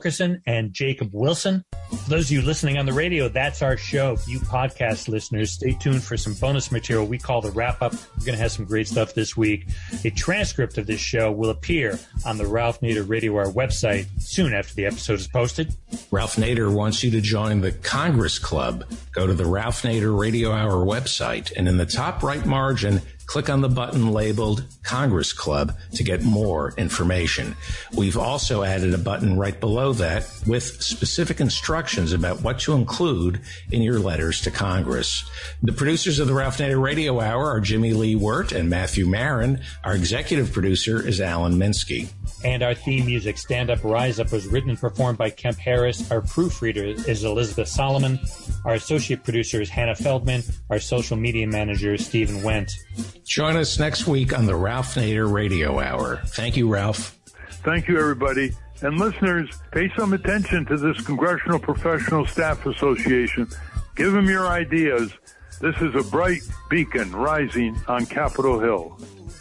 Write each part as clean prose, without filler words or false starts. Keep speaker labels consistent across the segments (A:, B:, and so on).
A: Wilkerson and Jacob Wilson. For those of you listening on the radio, that's our show. For you podcast listeners, stay tuned for some bonus material we call the wrap-up. We're going to have some great stuff this week. A transcript of this show will appear on the Ralph Nader Radio Hour website soon after the episode is posted.
B: Ralph Nader wants you to join the Congress Club. Go to the Ralph Nader Radio Hour website, and in the top right margin, click on the button labeled Congress Club to get more information. We've also added a button right below that with specific instructions about what to include in your letters to Congress. The producers of the Ralph Nader Radio Hour are Jimmy Lee Wirt and Matthew Marin. Our executive producer is Alan Minsky.
A: And our theme music, Stand Up, Rise Up, was written and performed by Kemp Harris. Our proofreader is Elizabeth Solomon. Our associate producer is Hannah Feldman. Our social media manager is Stephen Wendt.
B: Join us next week on the Ralph Nader Radio Hour. Thank you, Ralph.
C: Thank you, everybody. And listeners, pay some attention to this Congressional Professional Staff Association. Give them your ideas. This is a bright beacon rising on Capitol Hill.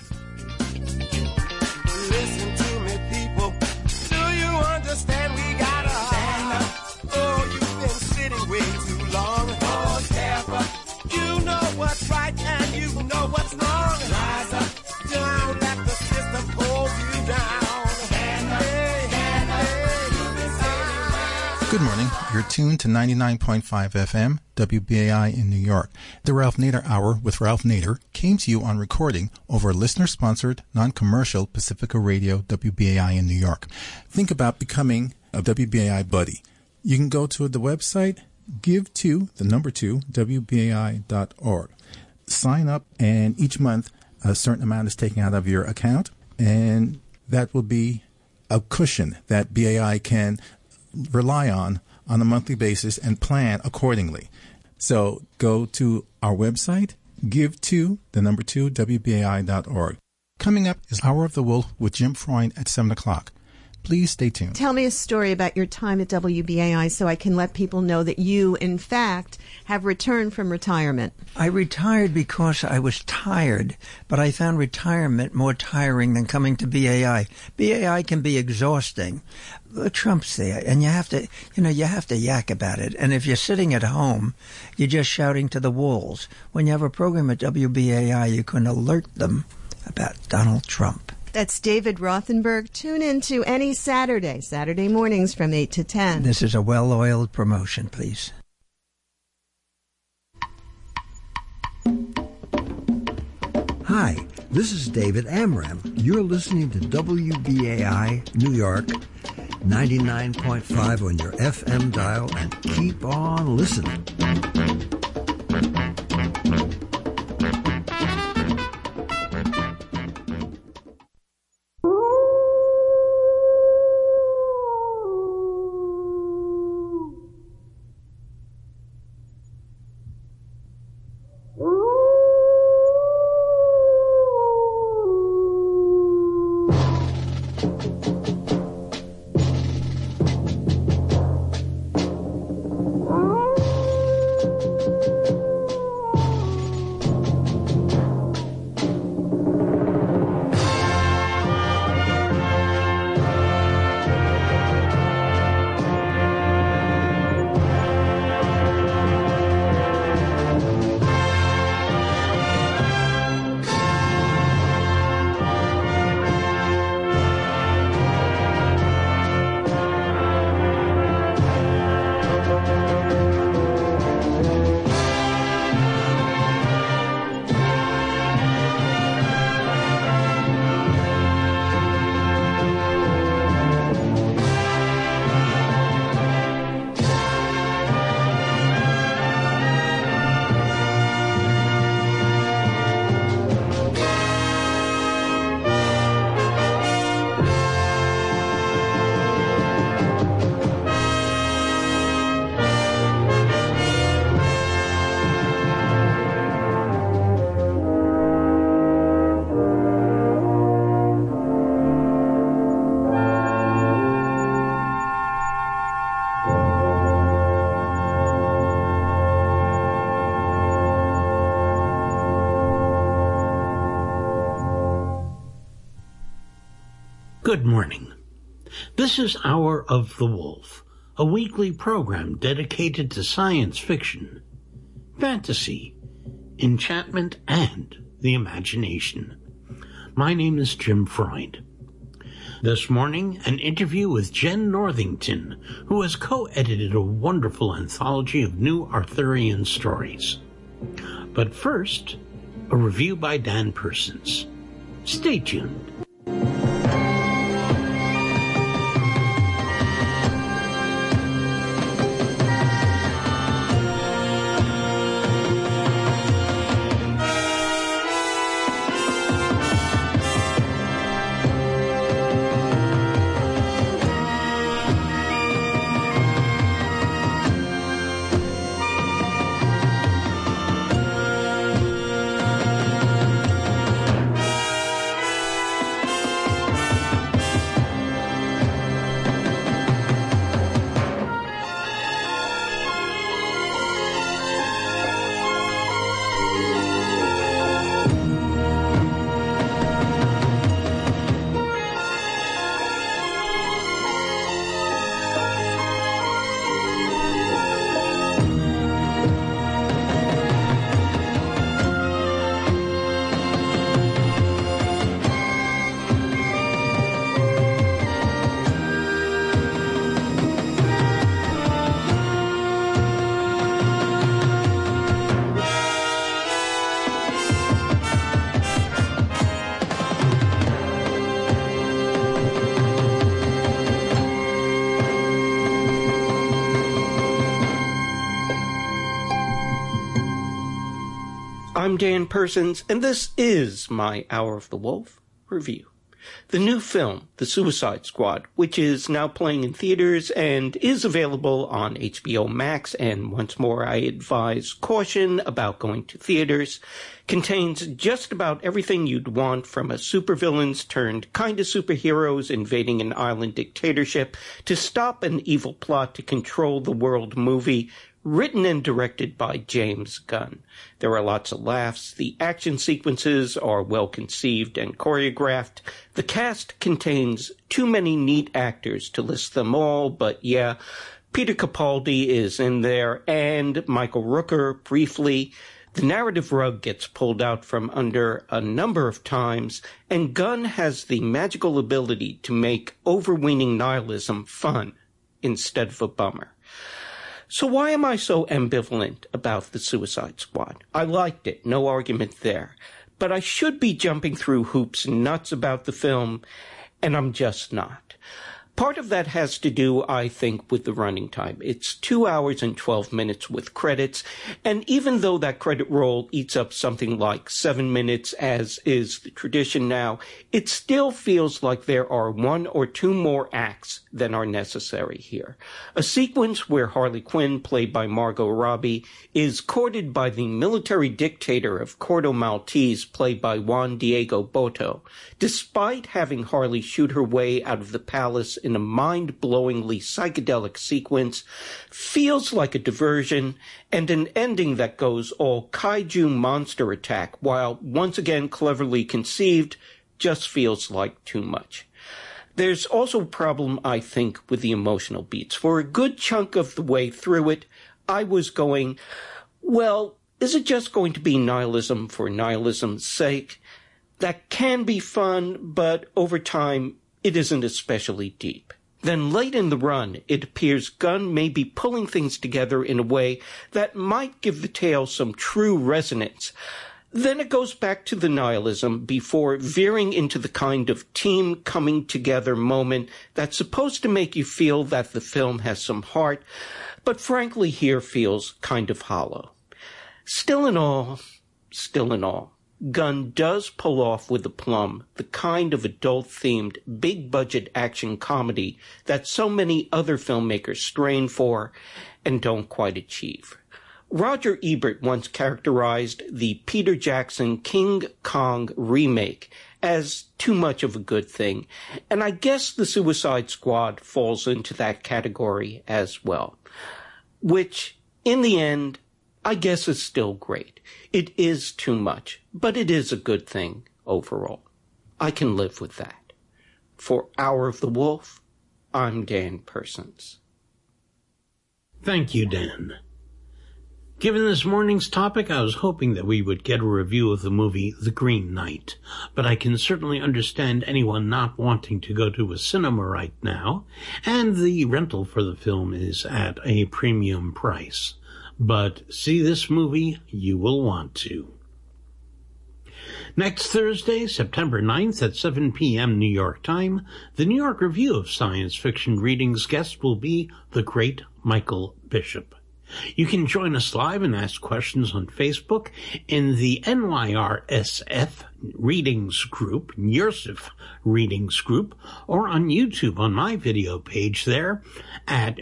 D: Listen to me, people. Do you understand? We gotta stand up. Oh, you've been sitting way too long. Oh, step up. You know what's right and you know what's wrong. Rise up. Don't let the system hold you down. Stand up. Stand up.
E: Good morning. You're tuned to 99.5 FM, WBAI in New York. The Ralph Nader Hour with Ralph Nader came to you on recording over listener-sponsored, non-commercial Pacifica Radio WBAI in New York. Think about becoming a WBAI buddy. You can go to the website, give2WBAI.org. Sign up, and each month a certain amount is taken out of your account, and that will be a cushion that BAI can rely on a monthly basis and plan accordingly. So go to our website, give2WBAI.org. Coming up is Hour of the Wolf with Jim Freund at 7 o'clock. Please stay tuned.
F: Tell me a story about your time at WBAI so I can let people know that you, in fact, have returned from retirement.
G: I retired because I was tired, but I found retirement more tiring than coming to BAI. BAI can be exhausting. Trump's there, and you have to yak about it. And if you're sitting at home, you're just shouting to the walls. When you have a program at WBAI, you can alert them about Donald Trump.
F: That's David Rothenberg. Tune in to any Saturday mornings from 8 to 10.
G: This is a well-oiled promotion, please.
H: Hi, this is David Amram. You're listening to WBAI New York, 99.5 on your FM dial, and keep on listening.
I: Good morning. This is Hour of the Wolf, a weekly program dedicated to science fiction, fantasy, enchantment, and the imagination. My name is Jim Freund. This morning, an interview with Jen Northington, who has co-edited a wonderful anthology of new Arthurian stories. But first, a review by Dan Persons. Stay tuned.
J: I'm Dan Persons, and this is my Hour of the Wolf review. The new film, The Suicide Squad, which is now playing in theaters and is available on HBO Max, and once more I advise caution about going to theaters, contains just about everything you'd want from a supervillains turned kind of superheroes invading an island dictatorship to stop an evil plot to control the world movie, written and directed by James Gunn. There are lots of laughs. The action sequences are well conceived and choreographed. The cast contains too many neat actors to list them all, but yeah, Peter Capaldi is in there, and Michael Rooker briefly. The narrative rug gets pulled out from under a number of times, and Gunn has the magical ability to make overweening nihilism fun instead of a bummer. So why am I so ambivalent about The Suicide Squad? I liked it, no argument there. But I should be jumping through hoops and nuts about the film, and I'm just not. Part of that has to do, I think, with the running time. It's 2 hours and 12 minutes with credits, and even though that credit roll eats up something like 7 minutes, as is the tradition now, it still feels like there are 1 or 2 more acts than are necessary here. A sequence where Harley Quinn, played by Margot Robbie, is courted by the military dictator of Corto Maltese, played by Juan Diego Botto, despite having Harley shoot her way out of the palace in a mind-blowingly psychedelic sequence, feels like a diversion, and an ending that goes all kaiju monster attack, while once again cleverly conceived, just feels like too much. There's also a problem, I think, with the emotional beats. For a good chunk of the way through it, I was going, well, is it just going to be nihilism for nihilism's sake? That can be fun, but over time, it isn't especially deep. Then late in the run, it appears Gunn may be pulling things together in a way that might give the tale some true resonance. Then it goes back to the nihilism before veering into the kind of team coming together moment that's supposed to make you feel that the film has some heart, but frankly here feels kind of hollow. Still in all, Gunn does pull off with aplomb the kind of adult-themed, big-budget action comedy that so many other filmmakers strain for and don't quite achieve. Roger Ebert once characterized the Peter Jackson King Kong remake as too much of a good thing, and I guess The Suicide Squad falls into that category as well, which, in the end, I guess is still great. It is too much, but it is a good thing overall. I can live with that. For Hour of the Wolf, I'm Dan Persons.
I: Thank you, Dan. Given this morning's topic, I was hoping that we would get a review of the movie The Green Knight, but I can certainly understand anyone not wanting to go to a cinema right now, and the rental for the film is at a premium price. But see this movie, you will want to. Next Thursday, September 9th at 7 p.m. New York time, the New York Review of Science Fiction Readings guest will be the great Michael Bishop. You can join us live and ask questions on Facebook in the NYRSF Readings Group, NYRSF Readings Group, or on YouTube on my video page there at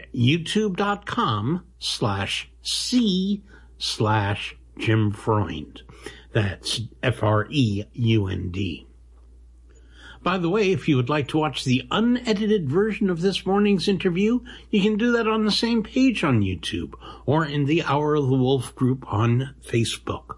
I: youtube.com/C/Jim Freund. That's Freund. By the way, if you would like to watch the unedited version of this morning's interview, you can do that on the same page on YouTube or in the Hour of the Wolf group on Facebook.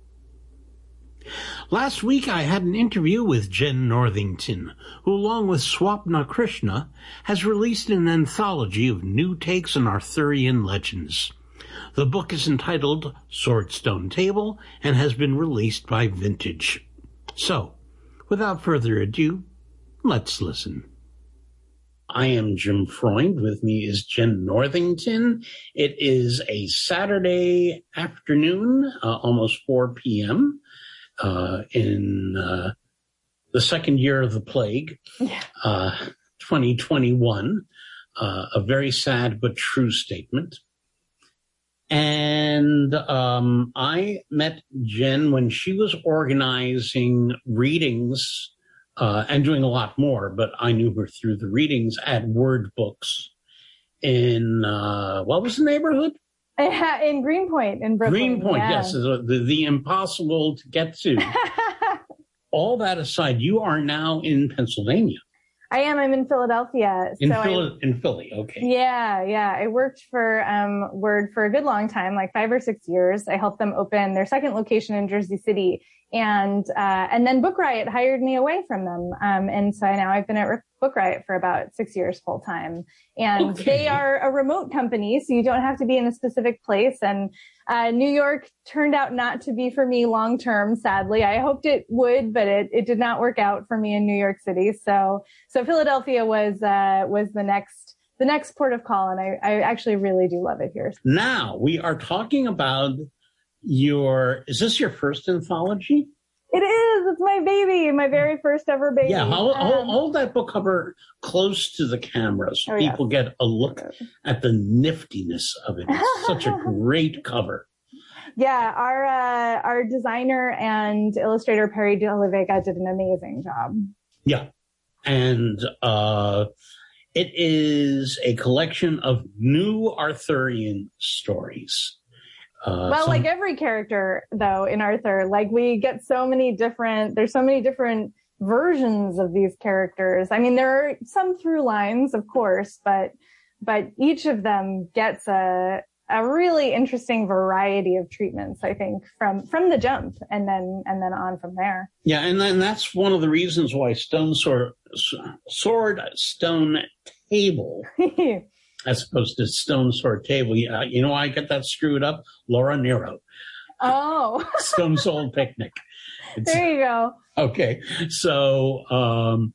I: Last week, I had an interview with Jen Northington, who, along with Swapna Krishna, has released an anthology of new takes on Arthurian legends. The book is entitled Swordstone Table and has been released by Vintage. So, without further ado, let's listen. I am Jim Freund. With me is Jen Northington. It is a Saturday afternoon, almost 4 p.m., in the second year of the plague, 2021. A very sad but true statement. And I met Jen when she was organizing readings and doing a lot more, but I knew her through the readings at Word Books in, what was the neighborhood?
K: In Greenpoint in Brooklyn.
I: Greenpoint,
K: yeah.
I: yes, the impossible to get to. All that aside, you are now in Pennsylvania.
K: I am. I'm in Philadelphia.
I: In Philly, okay.
K: Yeah. I worked for Word for a good long time, like 5 or 6 years. I helped them open their second location in Jersey City, and then Book Riot hired me away from them. And so now I've been at Book Riot for about 6 years full time. And They are a remote company, so you don't have to be in a specific place. And New York turned out not to be for me long term, sadly. I hoped it would, but it did not work out for me in New York City. So Philadelphia was the next port of call, and I actually really do love it here.
I: Now we are talking about is this your first anthology?
K: It is. It's my baby, my very first ever baby.
I: Yeah, hold that book cover close to the camera so people get a look at the niftiness of it. It's such a great cover.
K: Yeah, our designer and illustrator Perry De La Vega did an amazing job.
I: Yeah, and it is a collection of new Arthurian stories.
K: Like every character, though, in Arthur, like we get there's so many different versions of these characters. I mean, there are some through lines, of course, but each of them gets a really interesting variety of treatments, I think, from the jump and then on from there.
I: Yeah, and then that's one of the reasons why Sword Stone Table as opposed to Stone Sword Table. You know why I get that screwed up? Laura Nero.
K: Oh.
I: Stone Soul Picnic.
K: There you go.
I: Okay. So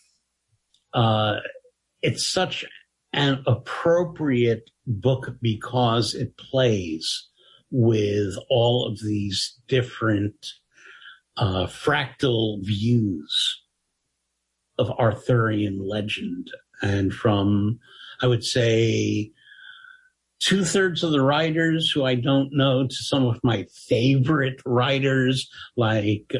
I: it's such an appropriate book because it plays with all of these different fractal views of Arthurian legend. And from, I would say, 2/3 of the writers who I don't know to some of my favorite writers like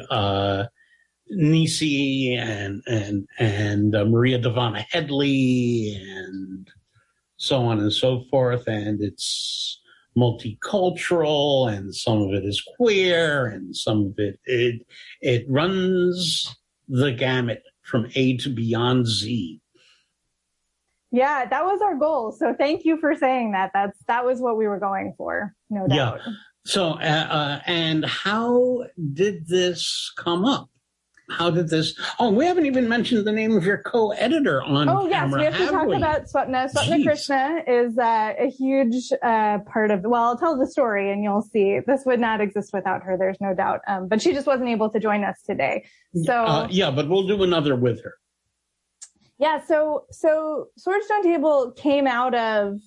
I: Nisi and Maria Devana Headley and so on and so forth. And it's multicultural, and some of it is queer, and some of it runs the gamut from A to beyond Z.
K: Yeah, that was our goal. So thank you for saying that. That was what we were going for, no doubt.
I: Yeah. So, and how did this come up? How did this? Oh, we haven't even mentioned the name of your co-editor on camera.
K: Oh, yes, we have to talk about Swapna. Swapna Krishna is a huge part of, well, I'll tell the story and you'll see. This would not exist without her, there's no doubt. But she just wasn't able to join us today. So
I: yeah, but we'll do another with her.
K: Yeah, so Sword Stone Table came out of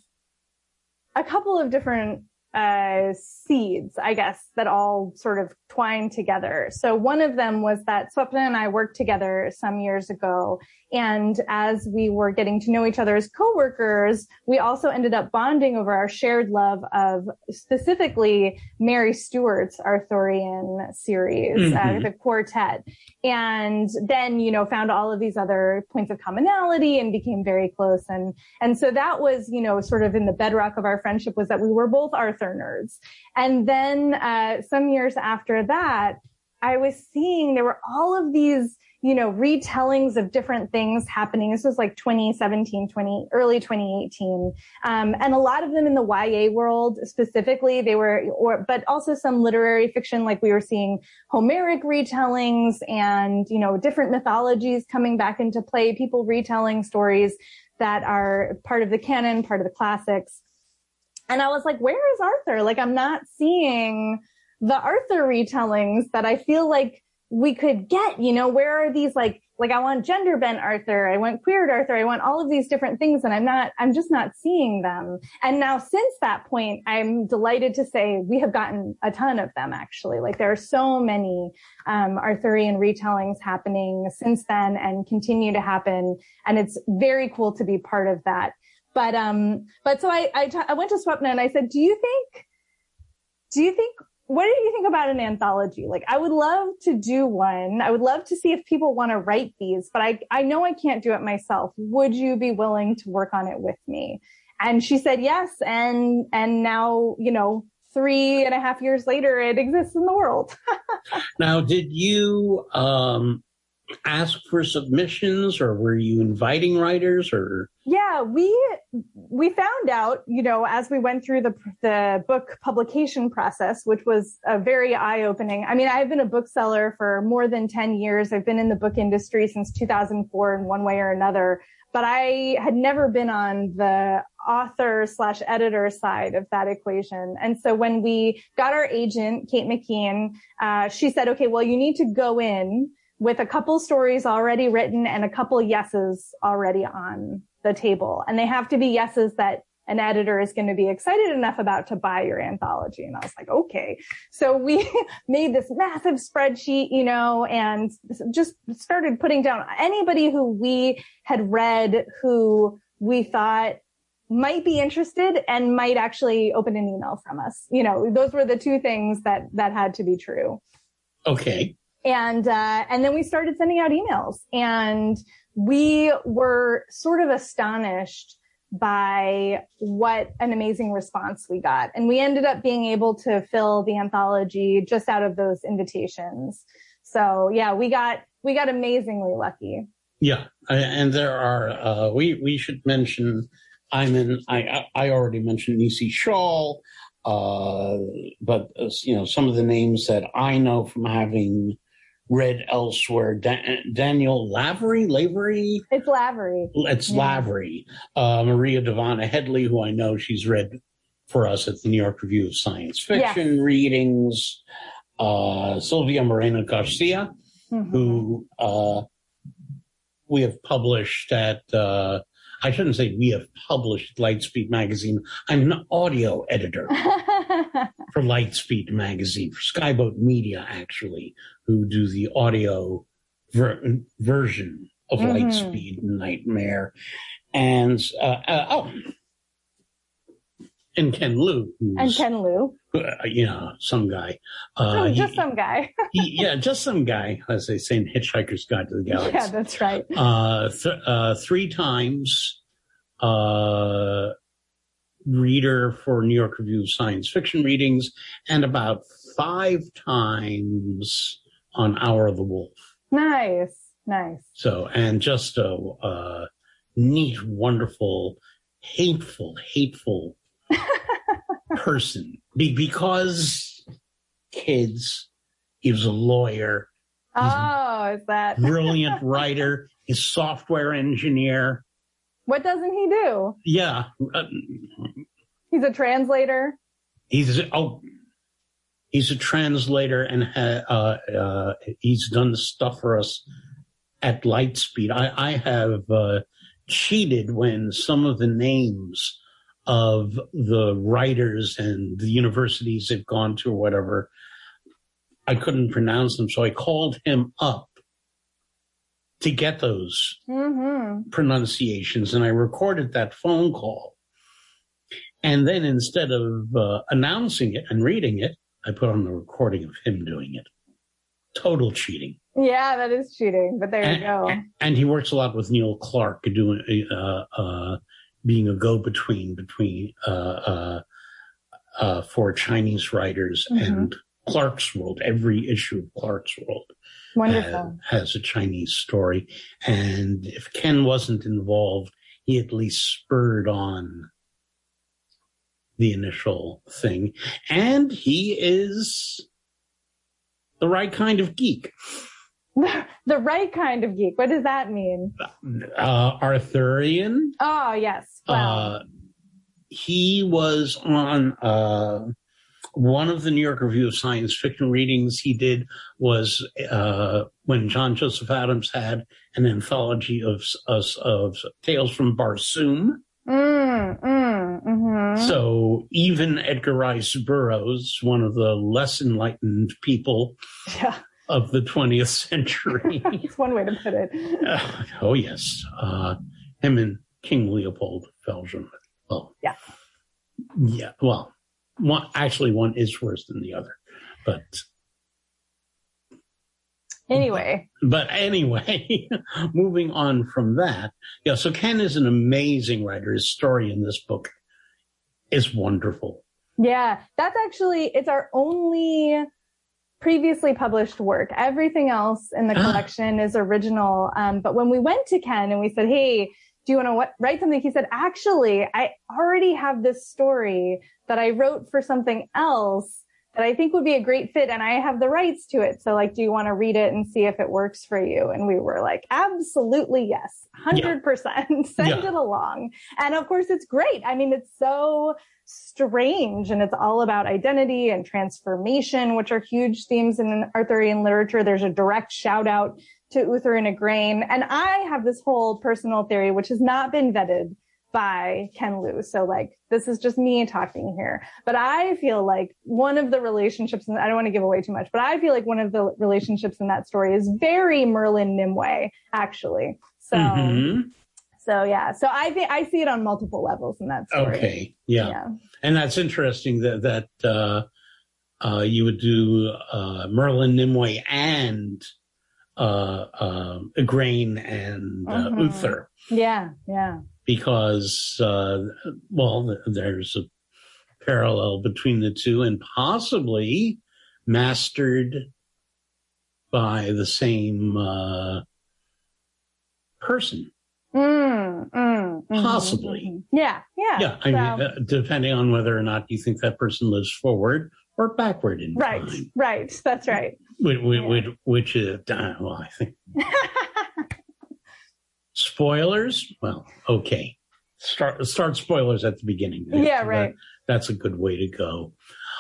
K: a couple of different seeds, I guess, that all sort of twined together. So one of them was that Swapna and I worked together some years ago. And as we were getting to know each other as coworkers, we also ended up bonding over our shared love of specifically Mary Stewart's Arthurian series, the Quartet. And then, you know, found all of these other points of commonality and became very close. And so that was, you know, sort of in the bedrock of our friendship was that we were both Arthur nerds. And then, some years after that, I was seeing there were all of these, you know, retellings of different things happening. This was like 2017, early 2018. And a lot of them in the YA world specifically, they were, but also some literary fiction, like we were seeing Homeric retellings and, you know, different mythologies coming back into play, people retelling stories that are part of the canon, part of the classics. And I was like, where is Arthur? Like, I'm not seeing the Arthur retellings that I feel like we could get, you know, where are these like I want gender bent Arthur, I want queered Arthur, I want all of these different things, and I'm just not seeing them. And now since that point, I'm delighted to say we have gotten a ton of them actually. Like there are so many, Arthurian retellings happening since then and continue to happen. And it's very cool to be part of that. But so I went to Swapna and I said, do you think, what do you think about an anthology? Like, I would love to do one. I would love to see if people want to write these, but I know I can't do it myself. Would you be willing to work on it with me? And she said yes. And now, you know, 3.5 years later, it exists in the world.
I: Now, did you, ask for submissions or were you inviting writers or?
K: Yeah, we found out, you know, as we went through the book publication process, which was a very eye-opening. I mean, I've been a bookseller for more than 10 years. I've been in the book industry since 2004 in one way or another, but I had never been on the author/editor side of that equation. And so when we got our agent, Kate McKean, she said, okay, well, you need to go in with a couple stories already written and a couple yeses already on the table. And they have to be yeses that an editor is going to be excited enough about to buy your anthology. And I was like, okay. So we made this massive spreadsheet, you know, and just started putting down anybody who we had read, who we thought might be interested and might actually open an email from us. You know, those were the two things that had to be true.
I: Okay.
K: And then we started sending out emails, and we were sort of astonished by what an amazing response we got. And we ended up being able to fill the anthology just out of those invitations. So yeah, we got amazingly lucky.
I: Yeah. And there are, we should mention, I already mentioned Nisi Shawl, but you know, some of the names that I know from having read elsewhere, Daniel Lavery?
K: It's Lavery.
I: It's Lavery. Maria Devana Headley, who I know she's read for us at the New York Review of Science Fiction readings. Sylvia Moreno Garcia, who we have published at, I shouldn't say we have published Lightspeed Magazine. I'm an audio editor for Lightspeed Magazine, for Skyboat Media, actually, who do the audio version of Lightspeed Nightmare. And, and Ken Liu. You know, some guy.
K: Just some guy.
I: Just some guy, as they say in Hitchhiker's Guide to the Galaxy.
K: Yeah, that's right.
I: 3 times reader for New York Review of Science Fiction readings, and about 5 times on Hour of the Wolf.
K: Nice.
I: So, and just a neat, wonderful, hateful person. Because kids, he was a lawyer,
K: Oh, is that
I: brilliant writer? He's software engineer.
K: What doesn't he do?
I: Yeah.
K: He's a translator.
I: He's a translator, and he's done stuff for us at light speed. I have cheated when some of the names of the writers and the universities they've gone to or whatever, I couldn't pronounce them. So I called him up to get those pronunciations, and I recorded that phone call. And then instead of announcing it and reading it, I put on the recording of him doing it. Total cheating.
K: Yeah, that is cheating, but there you go.
I: And he works a lot with Neil Clark, doing being a go-between between for Chinese writers and Clark's World. Every issue of Clark's World has a Chinese story. And if Ken wasn't involved, he at least spurred on the initial thing. And he is the right kind of geek.
K: The right kind of geek. What does that mean?
I: Arthurian.
K: Oh, yes. Wow.
I: He was on one of the New York Review of Science Fiction readings he did was when John Joseph Adams had an anthology of tales from Barsoom. So even Edgar Rice Burroughs, one of the less enlightened people of the 20th century.
K: That's one way to put it.
I: Oh, yes. Him and King Leopold Felsham. Well, yeah. Well, one is worse than the other, but
K: anyway,
I: moving on from that. Yeah. So Ken is an amazing writer. His story in this book is wonderful.
K: Yeah. That's actually, it's our only previously published work. Everything else in the collection is original. But when we went to Ken and we said, hey, do you want to write something? He said, actually, I already have this story that I wrote for something else that I think would be a great fit, and I have the rights to it. So, do you want to read it and see if it works for you? And we were like, absolutely, yes, 100%. Send it along. And of course, it's great. I mean, it's so strange, and it's all about identity and transformation, which are huge themes in Arthurian literature. There's a direct shout out to Uther and Igraine. And I have this whole personal theory, which has not been vetted by Ken Liu. So this is just me talking here, but I feel like one of the relationships, and I don't want to give away too much, but I feel like one of the relationships in that story is very Merlin Nimue, actually. So, so yeah. So I see it on multiple levels in that story.
I: Okay. Yeah. And that's interesting that you would do, Merlin Nimue and, Igraine and, Uther.
K: Yeah. Yeah.
I: Because, there's a parallel between the two and possibly mastered by the same person. Possibly.
K: Yeah.
I: Yeah. I mean, depending on whether or not you think that person lives forward or backward in time.
K: Right. That's right.
I: Which is, I think. Spoilers? Well, okay. Start spoilers at the beginning.
K: Yeah, right.
I: That's a good way to go.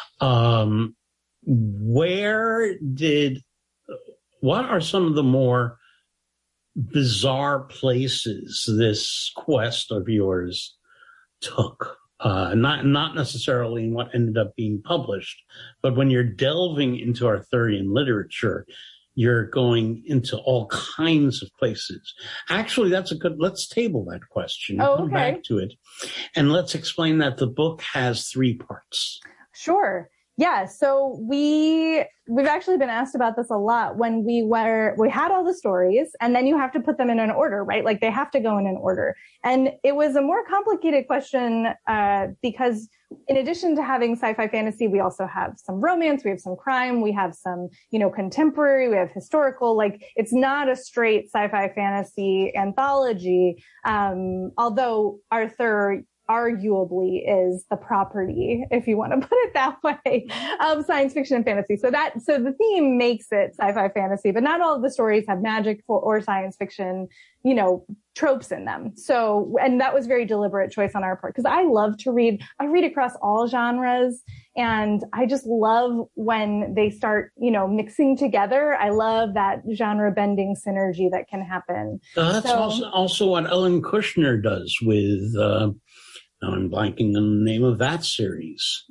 I: What are some of the more bizarre places this quest of yours took? Not necessarily in what ended up being published, but when you're delving into Arthurian literature, you're going into all kinds of places. Actually, let's table that question. Come back to it. And let's explain that the book has 3 parts.
K: Sure. Yeah. So we've actually been asked about this a lot when we had all the stories, and then you have to put them in an order, right? They have to go in an order. And it was a more complicated question, because in addition to having sci-fi fantasy, we also have some romance, we have some crime, we have some, contemporary, we have historical. It's not a straight sci-fi fantasy anthology. Although Arthur arguably is the property, if you want to put it that way, of science fiction and fantasy. So the theme makes it sci-fi fantasy, but not all of the stories have magic or science fiction, tropes in them. So, and that was very deliberate choice on our part, because I love to read. I read across all genres, and I just love when they start, mixing together. I love that genre bending synergy that can happen.
I: That's also what Ellen Kushner does with, now I'm blanking on the name of that series.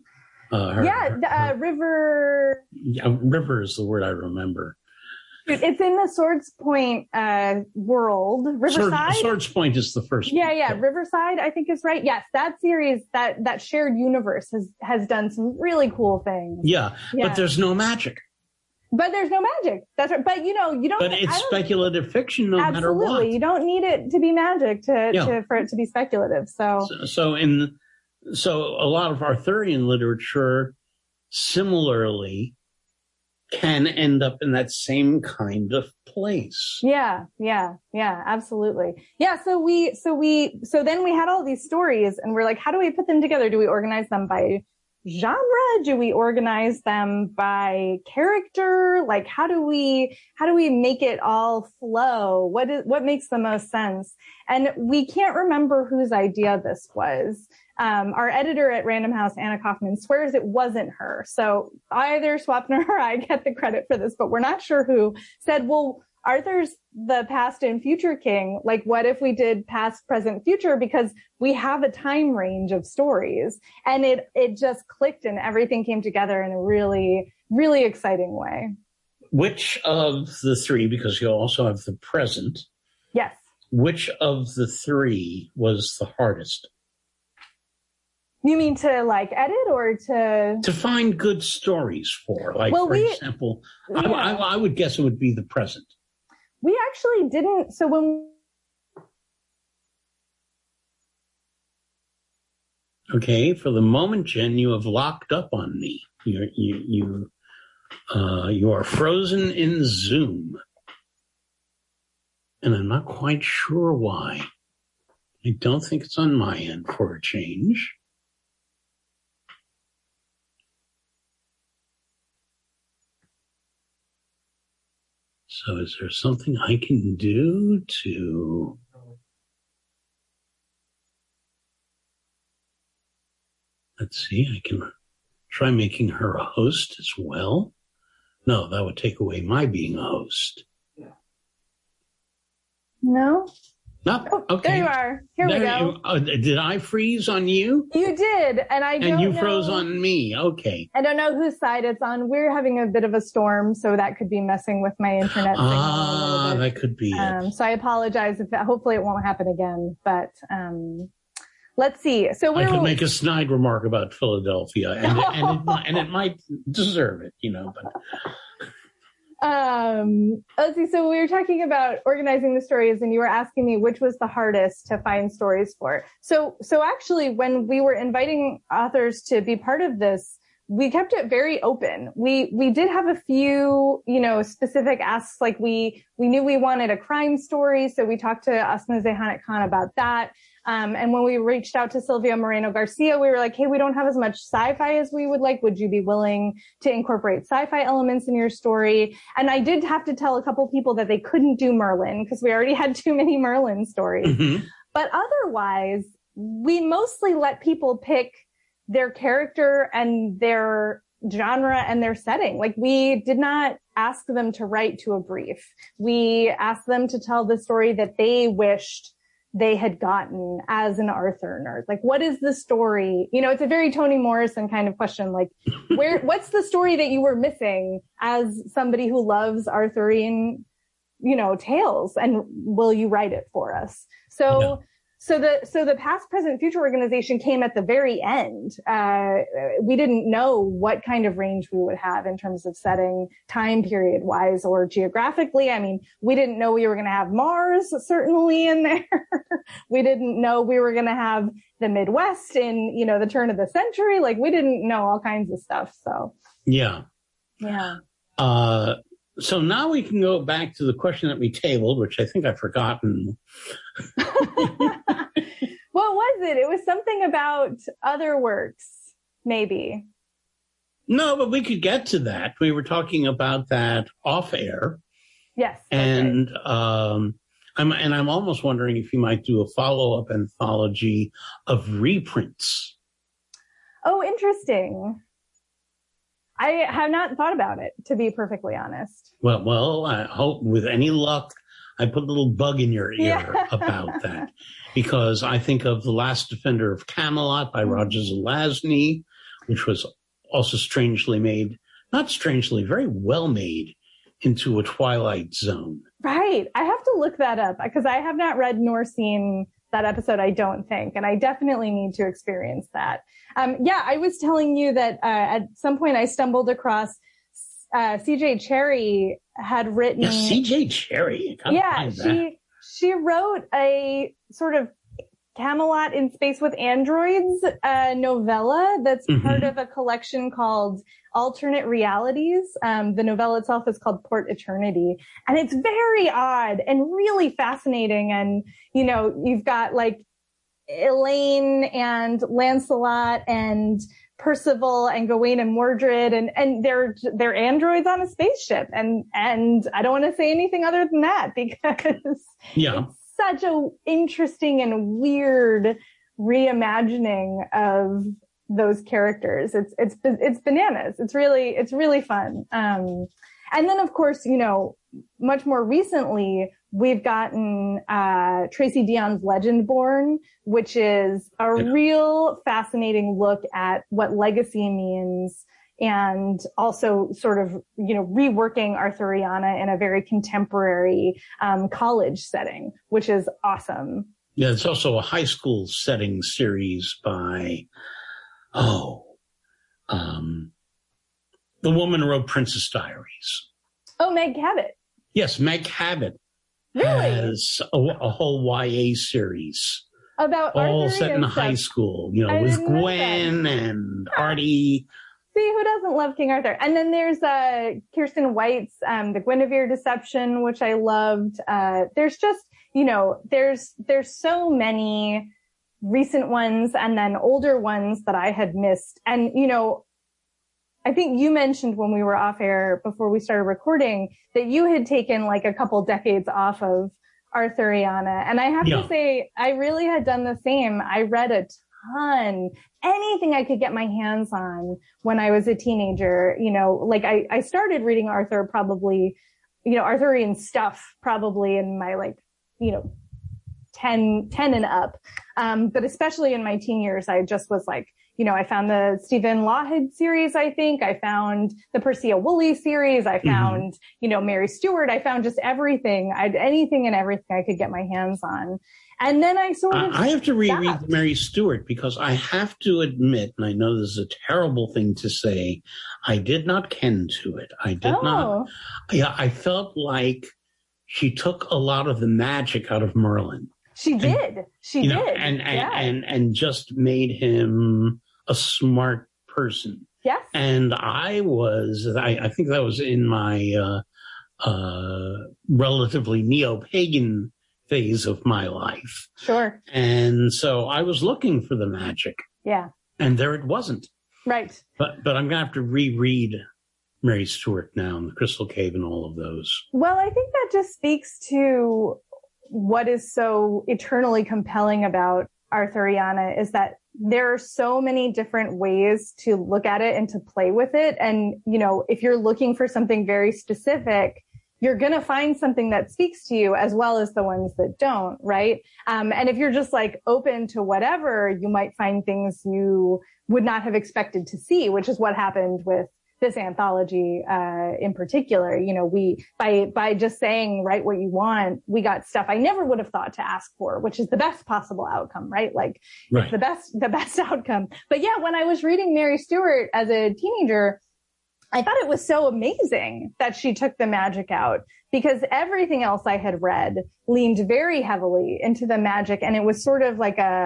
K: River.
I: Yeah, River is the word I remember.
K: It's in the Swords Point world. Riverside?
I: Swords Point is the first one.
K: Yeah. Riverside, I think is right. Yes, that series, that shared universe has done some really cool things.
I: Yeah, but there's no magic.
K: But there's no magic. That's right. But you don't.
I: But it's speculative fiction, no matter what.
K: Absolutely, you don't need it to be magic for it to be speculative. So a lot of Arthurian literature, similarly, can end up in that same kind of place. Yeah, absolutely. Yeah, so then we had all these stories, and we're like, how do we put them together? Do we organize them by genre? Do we organize them by character? Like, how do we make it all flow? What makes the most sense? And we can't remember whose idea this was. Our editor at Random House, Anna Kaufman, swears it wasn't her. So either Swapna or I get the credit for this, but we're not sure who said, well, Arthur's the past and future king. Like, what if we did past, present, future? Because we have a time range of stories. And it just clicked and everything came together in a really, really exciting way.
I: Which of the three, because you also have the present.
K: Yes.
I: Which of the three was the hardest?
K: You mean to edit or to
I: find good stories for? For example, yeah. I would guess it would be the present.
K: We actually didn't. So
I: Okay, for the moment, Jen, you have locked up on me. You are frozen in Zoom, and I'm not quite sure why. I don't think it's on my end for a change. So is there something I can do to... Let's see, I can try making her a host as well. No, that would take away my being a host.
K: No?
I: No?
K: Oh,
I: okay.
K: There you are. Here we go.
I: Did I freeze on you?
K: You did, and I don't know.
I: And you froze on me. Okay.
K: I don't know whose side it's on. We're having a bit of a storm, so that could be messing with my internet signal a little bit.
I: That could be it.
K: So I apologize if hopefully it won't happen again. But let's see. So I
I: could make a snide remark about Philadelphia, and it might deserve it, But
K: let's see. So we were talking about organizing the stories, and you were asking me which was the hardest to find stories for. So actually, when we were inviting authors to be part of this, we kept it very open. We did have a few, specific asks. Like we knew we wanted a crime story, so we talked to Asma Zehanat Khan about that. And when we reached out to Silvia Moreno Garcia, we were like, hey, we don't have as much sci-fi as we would like. Would you be willing to incorporate sci-fi elements in your story? And I did have to tell a couple people that they couldn't do Merlin because we already had too many Merlin stories. Mm-hmm. But otherwise, we mostly let people pick their character and their genre and their setting. Like, we did not ask them to write to a brief. We asked them to tell the story that they wished they had gotten as an Arthur nerd. Like, what is the story? It's a very Toni Morrison kind of question. Like, what's the story that you were missing as somebody who loves Arthurian, tales, and will you write it for us? So the past, present, future organization came at the very end. We didn't know what kind of range we would have in terms of setting, time period wise or geographically. I mean, we didn't know we were going to have Mars certainly in there. We didn't know we were going to have the Midwest in, the turn of the century. Like, we didn't know all kinds of stuff. So.
I: Yeah.
K: Yeah.
I: So now we can go back to the question that we tabled, which I think I've forgotten.
K: What was it? It was something about other works, maybe.
I: No, but we could get to that. We were talking about that off air.
K: Yes.
I: And I'm almost wondering if you might do a follow-up anthology of reprints.
K: Oh, interesting. I have not thought about it, to be perfectly honest.
I: Well, I hope with any luck, I put a little bug in your ear about that, because I think of The Last Defender of Camelot by Roger Zelazny, which was also strangely made, not strangely, very well made into a Twilight Zone.
K: Right. I have to look that up because I have not read nor seen that episode, I don't think. And I definitely need to experience that. I was telling you that at some point I stumbled across C.J. Cherry had written.
I: Yes, C.J. Cherry.
K: She wrote a sort of Camelot in Space with Androids novella that's part of a collection called Alternate Realities. The novella itself is called Port Eternity. And it's very odd and really fascinating. And, you know, you've got like Elaine and Lancelot and Percival and Gawain and Mordred and they're androids on a spaceship. And I don't want to say anything other than that because it's such a interesting and weird reimagining of those characters. It's bananas. It's really fun. And then of course, you know, much more recently, we've gotten Tracy Deonn's Legendborn, which is a real fascinating look at what legacy means and also sort of, you know, reworking Arthuriana in a very contemporary college setting, which is awesome.
I: Yeah, it's also a high school setting series by, the woman who wrote Princess Diaries.
K: Oh, Meg Cabot.
I: Yes, Meg Cabot has a whole YA series.
K: About
I: all
K: Arthur
I: set in high school, you know, with Gwen and Artie.
K: See, who doesn't love King Arthur? And then there's Kirsten White's The Guinevere Deception, which I loved. There's just, you know, there's so many recent ones and then older ones that I had missed. And, you know, I think you mentioned when we were off air before we started recording that you had taken like a couple decades off of Arthuriana. And I have to say, I really had done the same. I read a ton, anything I could get my hands on when I was a teenager. You know, like I started reading Arthur probably, you know, Arthurian stuff probably in my like, you know, 10 and up. But especially in my teen years, I just was like, you know, I found the Stephen Lawhead series, I think. I found the Percia Woolley series. I found, you know, Mary Stewart. I found just everything. Anything and everything I could get my hands on. And then I sort of
I: I have to reread Mary Stewart because I have to admit, and I know this is a terrible thing to say, I did not ken to it. I did not. Yeah, I felt like she took a lot of the magic out of Merlin.
K: She did. She did.
I: And just made him a smart person.
K: Yes.
I: And I think that was in my relatively neo-pagan phase of my life.
K: Sure.
I: And so I was looking for the magic.
K: Yeah.
I: And there it wasn't.
K: Right.
I: But I'm going to have to reread Mary Stewart now and The Crystal Cave and all of those.
K: Well, I think that just speaks to what is so eternally compelling about Arthuriana is that there are so many different ways to look at it and to play with it. And, you know, if you're looking for something very specific, you're going to find something that speaks to you as well as the ones that don't, right? And if you're just like open to whatever, you might find things you would not have expected to see, which is what happened with this anthology, in particular. You know, by just saying, write what you want, we got stuff I never would have thought to ask for, which is the best possible outcome, right? Like, it's the best outcome. But yeah, when I was reading Mary Stewart as a teenager, I thought it was so amazing that she took the magic out because everything else I had read leaned very heavily into the magic. And it was sort of like a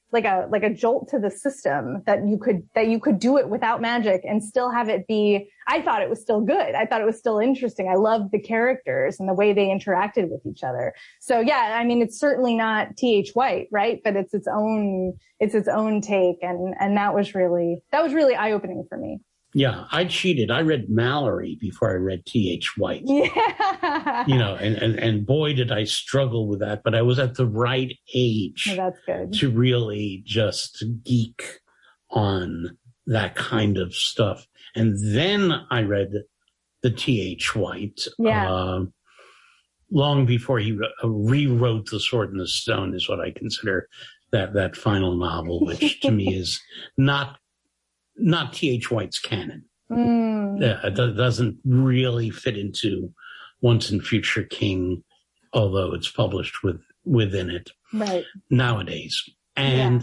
K: like a jolt to the system that you could do it without magic and still have it be. I thought it was still good. I thought it was still interesting. I loved the characters and the way they interacted with each other. So yeah, I mean, it's certainly not T.H. White, right? But it's its own take, and that was really eye-opening for me.
I: Yeah, I cheated. I read Mallory before I read T.H. White.
K: Yeah.
I: And boy, did I struggle with that. But I was at the right age
K: that's good.
I: to really just geek on that kind of stuff. And then I read the T.H. White.
K: Yeah.
I: Long before he rewrote The Sword and the Stone is what I consider that final novel, which to me is not T.H. White's canon. It doesn't really fit into Once and Future King, although it's published within it nowadays. And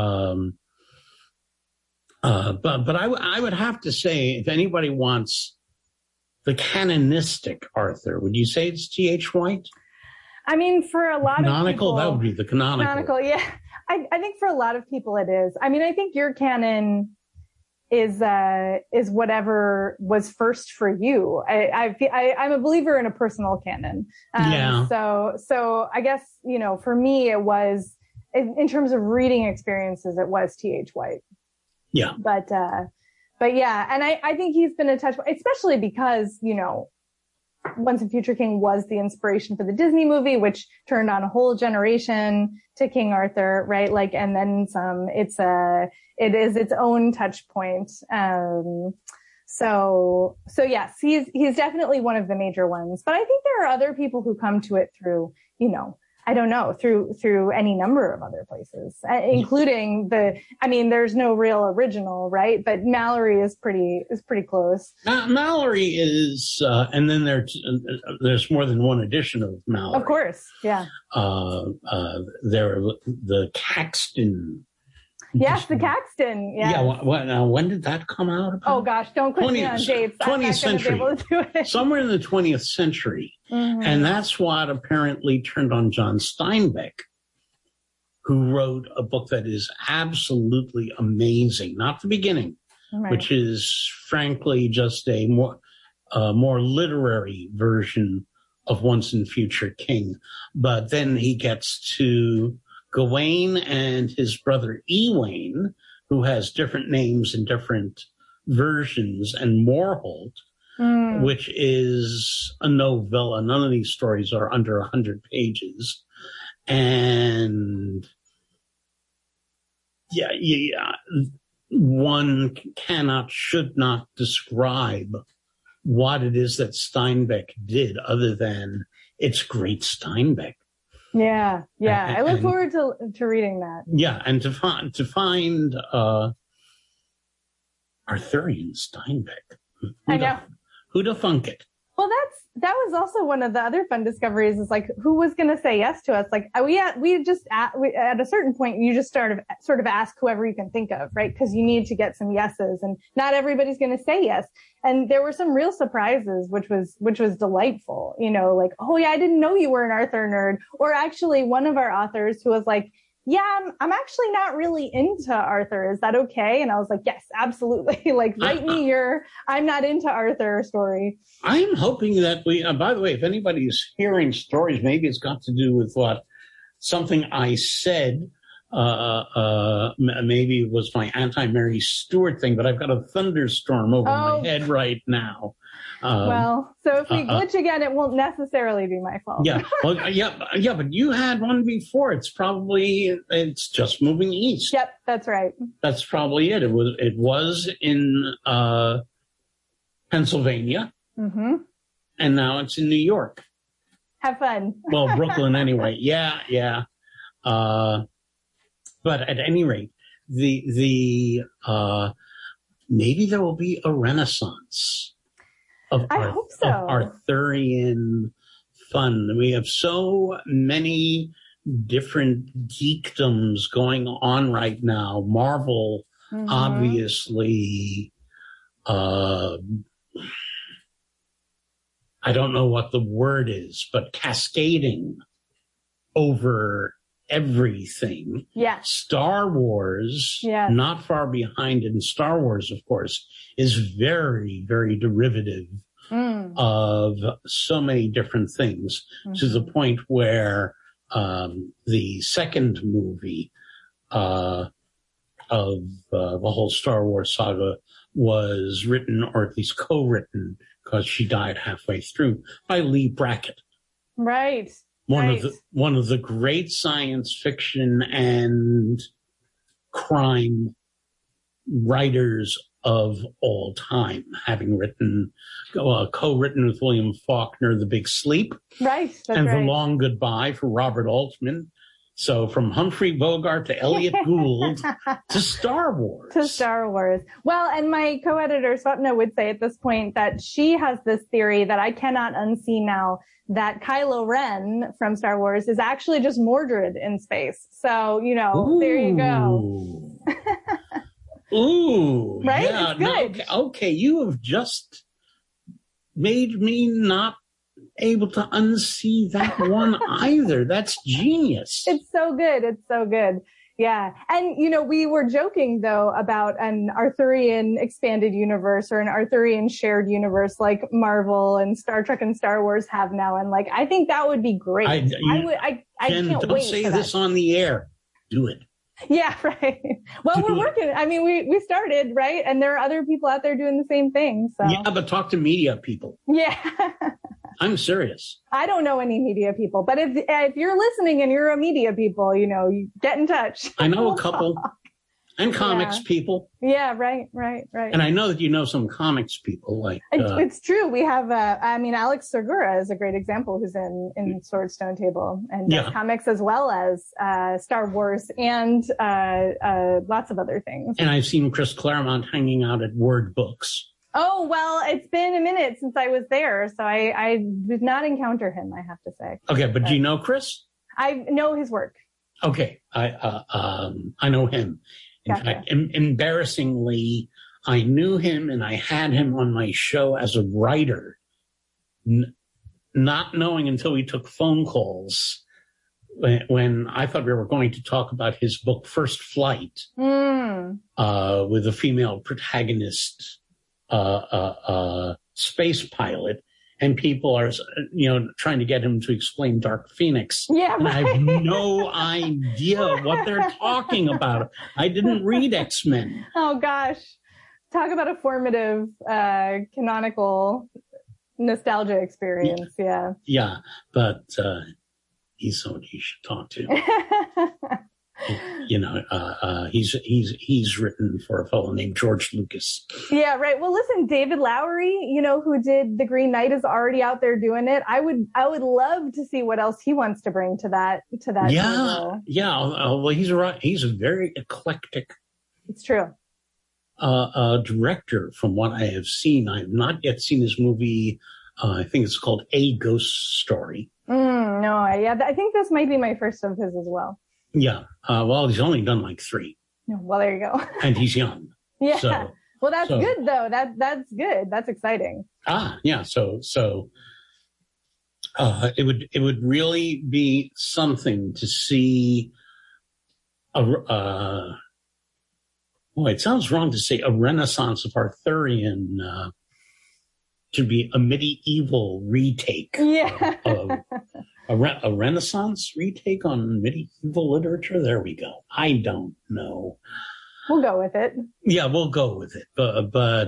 I: but I would have to say, if anybody wants the canonistic Arthur, would you say it's T.H. White?
K: I mean, for a lot of people,
I: that would be the canonical.
K: Yeah, I think for a lot of people it is. I mean, I think your canon is whatever was first for you. I'm a believer in a personal canon. So I guess, for me, it was, in terms of reading experiences, it was T.H. White.
I: Yeah.
K: But yeah, and I think he's been a touch, especially because, Once and Future King was the inspiration for the Disney movie, which turned on a whole generation to King Arthur, right? Like, and then some. It is its own touch point. So yes, he's definitely one of the major ones. But I think there are other people who come to it through, I don't know, through any number of other places, including there's no real original, right? But Mallory is pretty close.
I: Mallory is, and then there's more than one edition of Mallory.
K: Of course, yeah.
I: There, the Caxton.
K: Yes, the Caxton. Yes.
I: Yeah. When did that come out?
K: Oh gosh, don't quit me on dates.
I: 20th century. Somewhere in the 20th century. Mm-hmm. And that's what apparently turned on John Steinbeck, who wrote a book that is absolutely amazing. Not the beginning, which is frankly just a more literary version of Once and Future King. But then he gets to Gawain and his brother Ewain, who has different names in different versions, and Morholt, which is a novella. None of these stories are under 100 pages. And one should not describe what it is that Steinbeck did other than it's great Steinbeck.
K: Yeah. I look forward to reading that.
I: Yeah, and to find Arthurian Steinbeck.
K: I know.
I: Who'da thunk it?
K: Well, that was also one of the other fun discoveries, is like, who was going to say yes to us? Like, we at a certain point, you just sort of ask whoever you can think of, right? Because you need to get some yeses, and not everybody's going to say yes. And there were some real surprises, which was delightful. Like, oh yeah, I didn't know you were an Arthur nerd. Or actually, one of our authors who was like, yeah, I'm actually not really into Arthur. Is that okay? And I was like, yes, absolutely. Like, write me your I'm not into Arthur story.
I: I'm hoping that by the way, if anybody's hearing stories, maybe it's got to do with something I said. Maybe it was my anti-Mary Stuart thing, but I've got a thunderstorm over my head right now.
K: So if we glitch again, it won't necessarily be my fault.
I: Yeah. Well, yeah, but you had one before. It's just moving east.
K: Yep, that's right.
I: That's probably it. It was in Pennsylvania, and now it's in New York.
K: Have fun.
I: Well, Brooklyn anyway. Yeah. But at any rate, the maybe there will be a renaissance of Arthurian fun. We have so many different geekdoms going on right now. Marvel, obviously, I don't know what the word is, but cascading over everything.
K: Yes.
I: Star Wars, not far behind in Star Wars, of course, is very, very derivative of so many different things to the point where the second movie of the whole Star Wars saga was written, or at least co-written, because she died halfway through, by Lee Brackett.
K: Right.
I: One of the great science fiction and crime writers of all time, having written, co-written with William Faulkner, The Big Sleep,
K: right,
I: and The Long Goodbye for Robert Altman. So from Humphrey Bogart to Elliot Gould to Star Wars.
K: To Star Wars. Well, and my co-editor, Swapna, would say at this point that she has this theory that I cannot unsee now, that Kylo Ren from Star Wars is actually just Mordred in space. So, you know, there you go.
I: Ooh.
K: Right?
I: Yeah,
K: It's good.
I: Okay, you have just made me not able to unsee that one either. That's genius.
K: It's so good. It's so good. Yeah. And, you know, we were joking, though, about an Arthurian expanded universe or an Arthurian shared universe like Marvel and Star Trek and Star Wars have now. And, like, I think that would be great. I
I: Jen,
K: can't
I: don't
K: wait
I: say
K: for
I: this
K: that.
I: on the air. Do it.
K: Yeah, right. Well, we're working. I mean, we started, right? And there are other people out there doing the same thing. So
I: Yeah, but talk to media people.
K: yeah.
I: I'm serious.
K: I don't know any media people, but if you're listening and you're a media people, you know, you get in touch.
I: I know a couple. And comics people.
K: Yeah, right.
I: And I know that you know some comics people. Like
K: it's true. We have, Alex Segura is a great example who's in Sword Stone Table and does comics as well as Star Wars and lots of other things.
I: And I've seen Chris Claremont hanging out at Word Books.
K: Oh, well, it's been a minute since I was there, so I did not encounter him, I have to say.
I: Okay, but do you know Chris?
K: I know his work.
I: Okay, I know him. In fact, embarrassingly, I knew him and I had him on my show as a writer, not knowing until we took phone calls when I thought we were going to talk about his book, First Flight, with a female protagonist, space pilot. And people are, trying to get him to explain Dark Phoenix.
K: Yeah,
I: and I have no idea what they're talking about. I didn't read X-Men.
K: Oh, gosh. Talk about a formative, canonical nostalgia experience. Yeah.
I: Yeah, but he's someone you should talk to. He's written for a fellow named George Lucas.
K: Yeah, right. Well, listen, David Lowery, who did The Green Knight, is already out there doing it. I would love to see what else he wants to bring to that.
I: Yeah, yeah. Well, he's a very eclectic.
K: It's true.
I: Director, from what I have seen. I have not yet seen his movie. I think it's called A Ghost Story.
K: I think this might be my first of his as well.
I: Yeah. Well, he's only done like 3.
K: Well, there you go.
I: And he's young.
K: Yeah.
I: So,
K: well, that's good though. That's good. That's exciting.
I: Yeah. So it would really be something to see it sounds wrong to say a renaissance of Arthurian, to be a medieval retake.
K: Yeah.
I: A Renaissance retake on medieval literature? There we go. I don't know.
K: We'll go with it.
I: Yeah, we'll go with it. But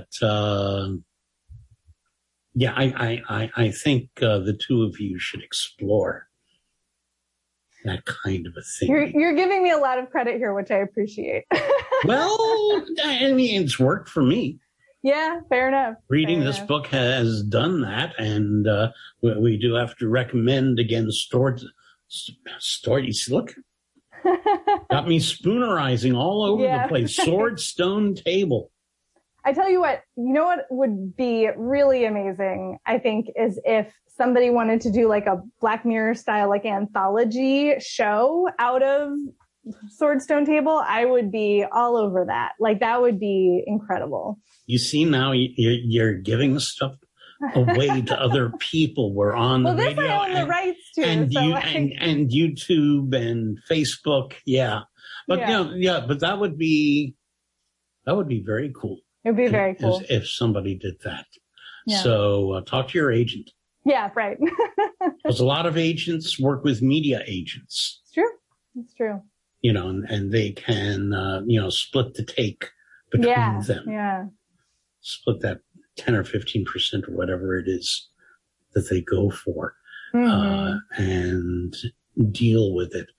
I: I think the two of you should explore that kind of a thing.
K: You're giving me a lot of credit here, which I appreciate.
I: Well, I mean, it's worked for me.
K: Yeah, fair enough.
I: Reading this book has done that, and we do have to recommend again stories. Look, got me spoonerizing all over the place. Sword Stone Table.
K: I tell you what would be really amazing, I think, is if somebody wanted to do like a Black Mirror style, like anthology show out of Sword Stone Table. I would be all over that. Like, that would be incredible.
I: You see, now you're giving stuff away to other people. We're on the radio.
K: Well, this I own the rights to.
I: And,
K: so
I: and YouTube and Facebook. Yeah. But, but that would be very cool.
K: It would be very cool.
I: If somebody did that.
K: Yeah.
I: So talk to your agent.
K: Yeah, right.
I: Because a lot of agents work with media agents.
K: It's true. It's true.
I: And they can, split the take between them.
K: Yeah.
I: Split that 10 or 15% or whatever it is that they go for, and deal with it.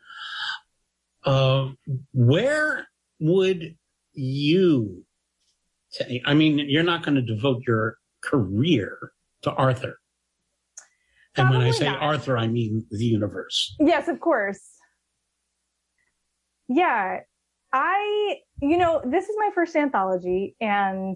I: Where would you say, I mean, you're not going to devote your career to Arthur. And
K: Probably
I: when I say
K: not.
I: Arthur, I mean the universe.
K: Yes, of course. Yeah. This is my first anthology, and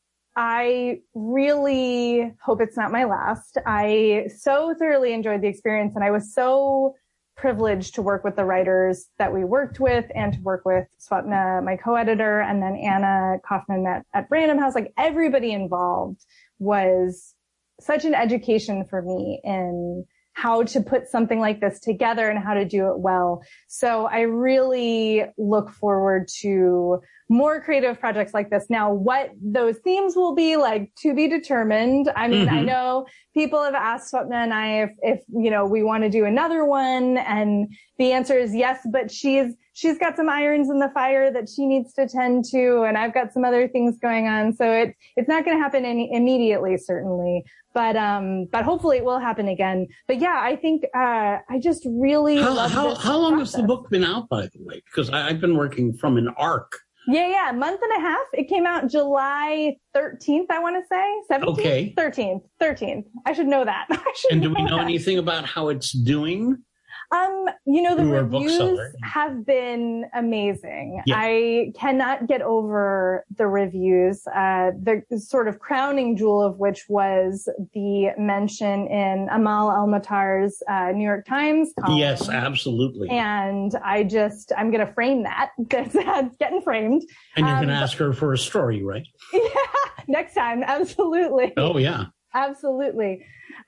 K: I really hope it's not my last. I so thoroughly enjoyed the experience, and I was so privileged to work with the writers that we worked with and to work with Swapna, my co-editor, and then Anna Kaufman at Random House. Like, everybody involved was such an education for me in how to put something like this together and how to do it well. So I really look forward to more creative projects like this. Now, what those themes will be, like, to be determined. I mean, I know people have asked Swapna and I if we want to do another one, and the answer is yes, but she's got some irons in the fire that she needs to tend to, and I've got some other things going on. So it's not going to happen immediately, certainly. But hopefully it will happen again. But yeah, I think, I just really love this
I: How long
K: process.
I: has the book been out, by the way? Because I've been working from an arc.
K: Yeah, a month and a half. It came out July 13th, I want to say. 17th?
I: Okay.
K: 13th. I should know that.
I: And do we know anything about how it's doing?
K: The
I: You were a
K: reviews
I: bookseller.
K: have been amazing.
I: Yeah.
K: I cannot get over the reviews. The sort of crowning jewel of which was the mention in Amal Al-Matar's New York Times column.
I: Yes, absolutely.
K: And I'm going to frame that. That's getting framed.
I: And you're going to ask her for a story, right?
K: Yeah, next time. Absolutely.
I: Oh, yeah.
K: Absolutely.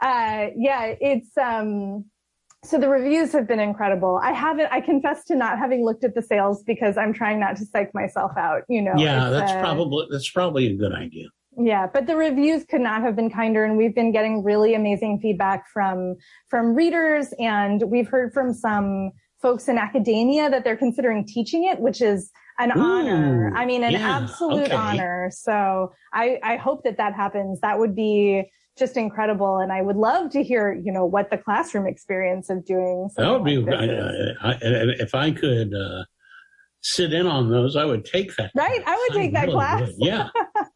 K: It's, so the reviews have been incredible. I confess to not having looked at the sales because I'm trying not to psych myself out,
I: Yeah, that's probably a good idea.
K: Yeah, but the reviews could not have been kinder, and we've been getting really amazing feedback from readers, and we've heard from some folks in academia that they're considering teaching it, which is an honor. I mean, an absolute honor. So I hope that happens. That would be just incredible. And I would love to hear, what the classroom experience of doing something
I: That would be,
K: like this is.
I: if I could sit in on those, I would take that.
K: Right? I would take that
I: really
K: class.
I: would. Yeah.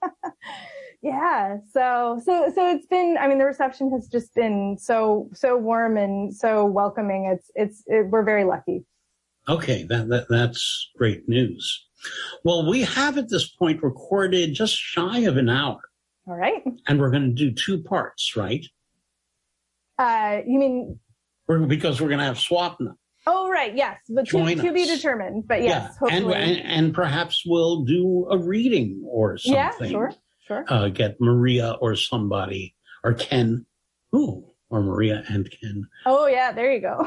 K: Yeah. So it's been, the reception has just been so warm and so welcoming. We're very lucky.
I: Okay. That's great news. Well, we have at this point recorded just shy of an hour.
K: All right.
I: And we're going to do 2 parts, right?
K: You mean?
I: Because we're going to have Swapna.
K: Oh, right. Yes. But to be determined. But yes, hopefully.
I: And perhaps we'll do a reading or something.
K: Yeah, sure.
I: Get Maria or somebody, or Ken. Or Maria and Ken.
K: Oh, yeah. There you go.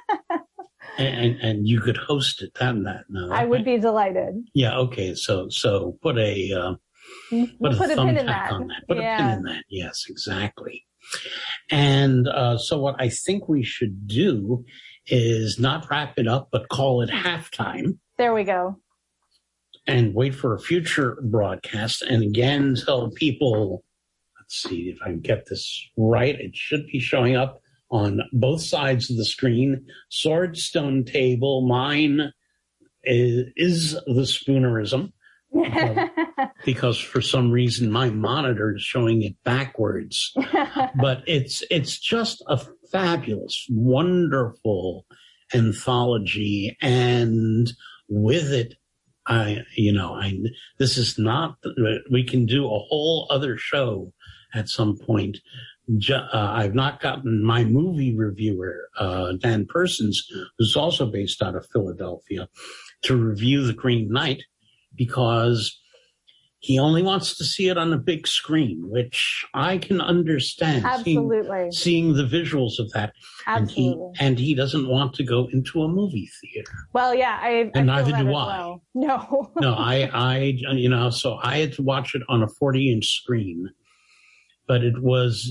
I: and you could host it.
K: I would be delighted.
I: Yeah. Okay. So put a,
K: We'll put a pin in that.
I: On that. Put a pin in that. Yes, exactly. And so what I think we should do is not wrap it up, but call it halftime.
K: There we go.
I: And wait for a future broadcast. And again, tell people, let's see if I can get this right. It should be showing up on both sides of the screen. Swordstone Table. Mine is the Spoonerism. Because for some reason my monitor is showing it backwards. But it's just a fabulous, wonderful anthology, and with it, this is not. We can do a whole other show at some point. I've not gotten my movie reviewer, Dan Persons, who's also based out of Philadelphia, to review The Green Knight, because he only wants to see it on a big screen, which I can understand.
K: Absolutely.
I: Seeing the visuals of that.
K: Absolutely.
I: And he doesn't want to go into a movie theater.
K: Well, yeah, I
I: neither
K: feel that
I: do
K: as
I: I.
K: well. No.
I: No, so I had to watch it on a 40-inch screen. But it was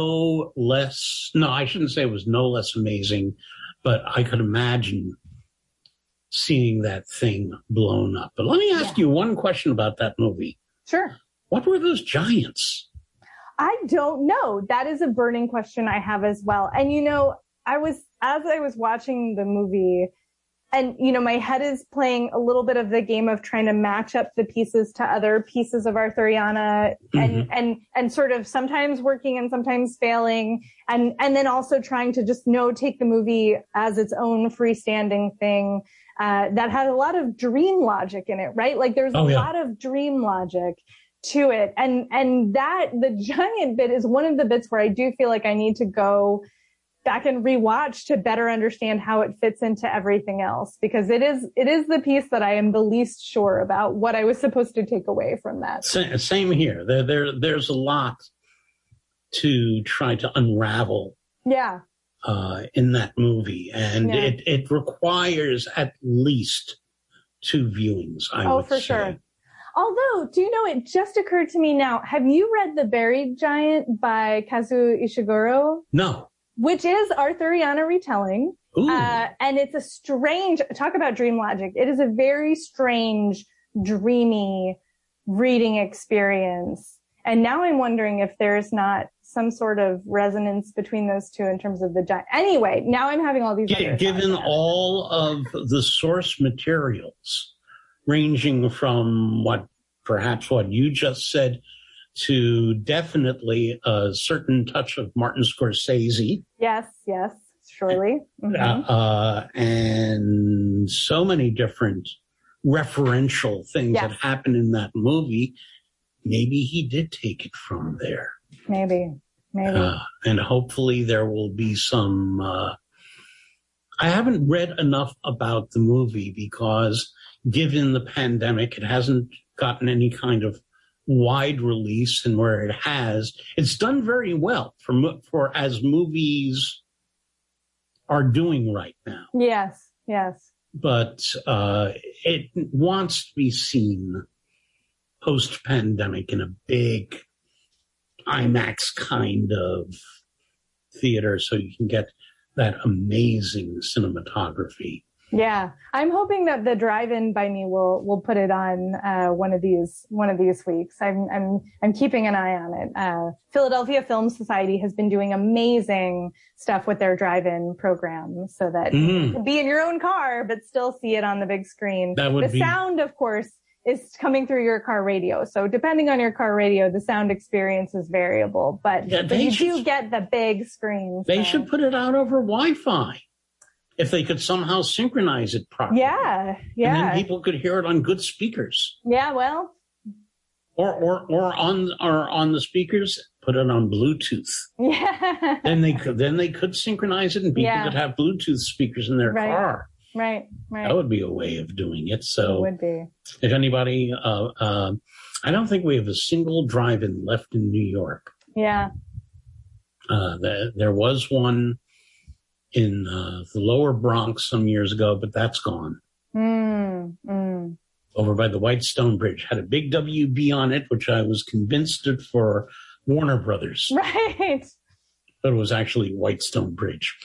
I: I shouldn't say it was no less amazing, but I could imagine seeing that thing blown up. But let me ask you one question about that movie.
K: Sure.
I: What were those giants?
K: I don't know. That is a burning question I have as well. And, as I was watching the movie, and, my head is playing a little bit of the game of trying to match up the pieces to other pieces of Arthuriana and sort of sometimes working and sometimes failing. And then also trying to just take the movie as its own freestanding thing, that had a lot of dream logic in it, right? Like there's a lot of dream logic to it. And that the giant bit is one of the bits where I do feel like I need to go back and rewatch to better understand how it fits into everything else, because it is the piece that I am the least sure about what I was supposed to take away from that.
I: Same here. There's a lot to try to unravel.
K: Yeah.
I: In that movie, and it requires at least 2 viewings. I would say.
K: Sure. Although, do you know, it just occurred to me now. Have you read The Buried Giant by Kazuo Ishiguro?
I: No.
K: Which is Arthuriana retelling. And it's a strange, talk about dream logic. It is a very strange, dreamy reading experience. And now I'm wondering if there's not some sort of resonance between those two in terms of the giant. Anyway, now I'm having all these
I: given all of the source materials, ranging from what you just said to definitely a certain touch of Martin Scorsese.
K: Yes, surely. Mm-hmm.
I: And so many different referential things that happen in that movie. Maybe he did take it from there.
K: Maybe.
I: And hopefully there will be some... I haven't read enough about the movie because given the pandemic, it hasn't gotten any kind of wide release, and where it has, it's done very well for as movies are doing right now.
K: Yes.
I: But it wants to be seen post-pandemic in a big IMAX kind of theater, so you can get that amazing cinematography.
K: Yeah, I'm hoping that the Drive-In by me will put it on one of these weeks. I'm keeping an eye on it. Philadelphia Film Society has been doing amazing stuff with their Drive-In program, so that you can be in your own car but still see it on the big screen. Sound, of course, is coming through your car radio. So depending on your car radio, the sound experience is variable, but you do get the big screen.
I: They should put it out over Wi-Fi. If they could somehow synchronize it properly.
K: Yeah.
I: And then people could hear it on good speakers.
K: Yeah, well.
I: Or on the speakers, put it on Bluetooth.
K: Yeah.
I: Then they could synchronize it, and people could have Bluetooth speakers in their car.
K: Right.
I: That would be a way of doing it. So
K: it would be.
I: If anybody, I don't think we have a single drive-in left in New York.
K: Yeah.
I: There was one in the lower Bronx some years ago, but that's gone. Over by the Whitestone Bridge. Had a big WB on it, which I was convinced stood for Warner Brothers.
K: Right.
I: But it was actually Whitestone Bridge.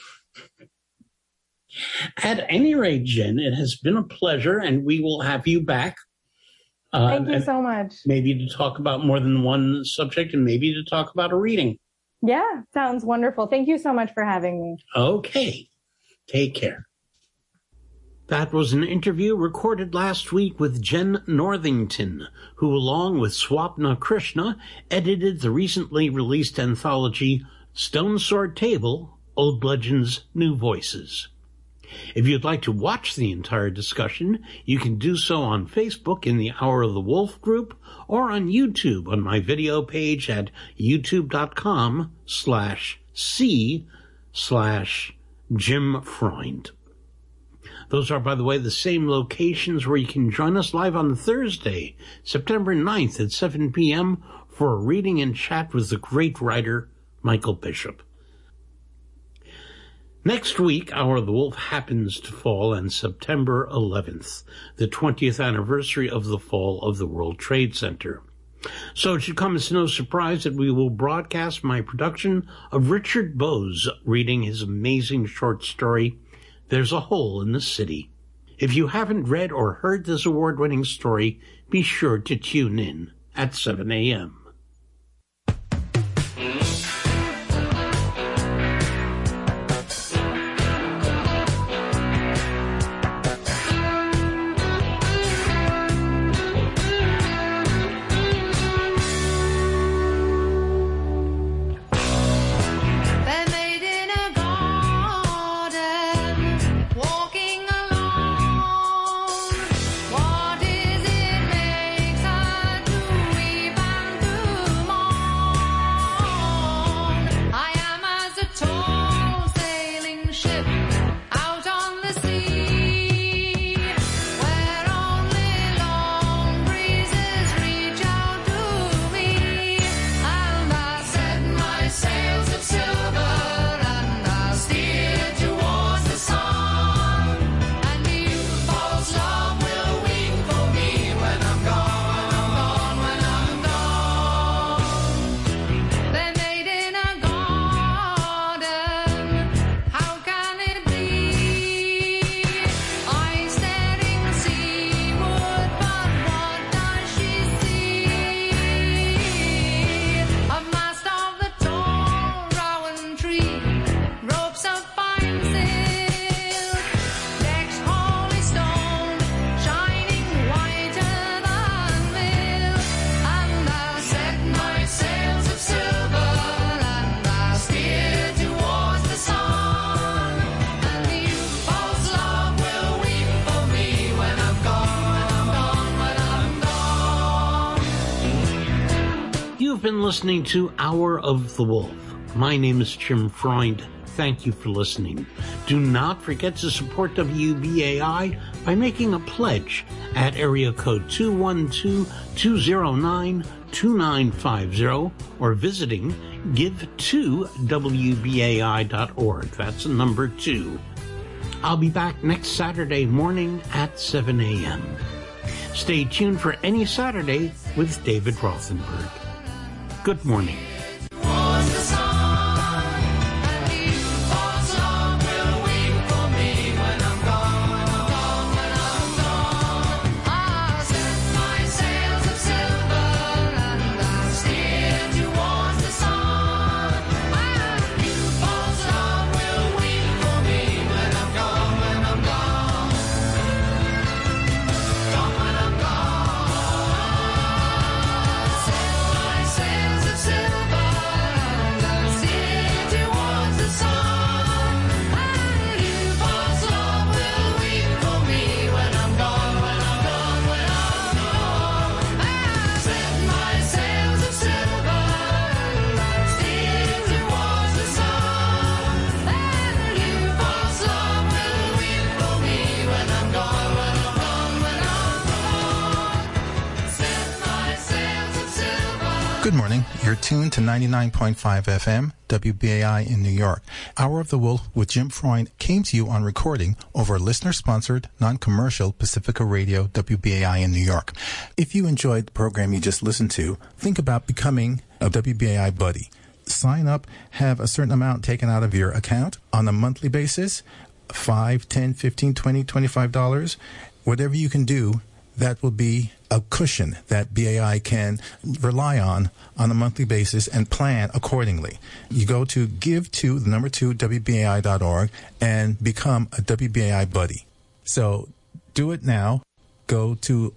I: At any rate, Jen, it has been a pleasure, and we will have you back.
K: Thank you so much.
I: Maybe to talk about more than one subject, and maybe to talk about a reading.
K: Yeah, sounds wonderful. Thank you so much for having me.
I: Okay. Take care. That was an interview recorded last week with Jen Northington, who, along with Swapna Krishna, edited the recently released anthology Stone Sword Table, Old Legends, New Voices. If you'd like to watch the entire discussion, you can do so on Facebook in the Hour of the Wolf group or on YouTube on my video page at youtube.com/c/Jim Freund. Those are, by the way, the same locations where you can join us live on Thursday, September 9th at 7 p.m. for a reading and chat with the great writer, Michael Bishop. Next week, Hour of the Wolf happens to fall on September 11th, the 20th anniversary of the fall of the World Trade Center. So it should come as no surprise that we will broadcast my production of Richard Bowes reading his amazing short story, There's a Hole in the City. If you haven't read or heard this award-winning story, be sure to tune in at 7 a.m. Been listening to Hour of the Wolf. My name is Jim Freund. Thank you for listening. Do not forget to support WBAI by making a pledge at area code 212-209-2950 or visiting give2wbai.org. That's the number 2. I'll be back next Saturday morning at 7 a.m. Stay tuned for Any Saturday with David Rothenberg. Good morning.
E: Good morning. You're tuned to 99.5 FM, WBAI in New York. Hour of the Wolf with Jim Freund came to you on recording over listener-sponsored, non-commercial Pacifica Radio, WBAI in New York. If you enjoyed the program you just listened to, think about becoming a WBAI buddy. Sign up, have a certain amount taken out of your account on a monthly basis, $5, $10, $15, $20, $25. Whatever you can do, that will be a cushion that BAI can rely on a monthly basis and plan accordingly. You go to give2wbai.org and become a WBAI buddy. So do it now. Go to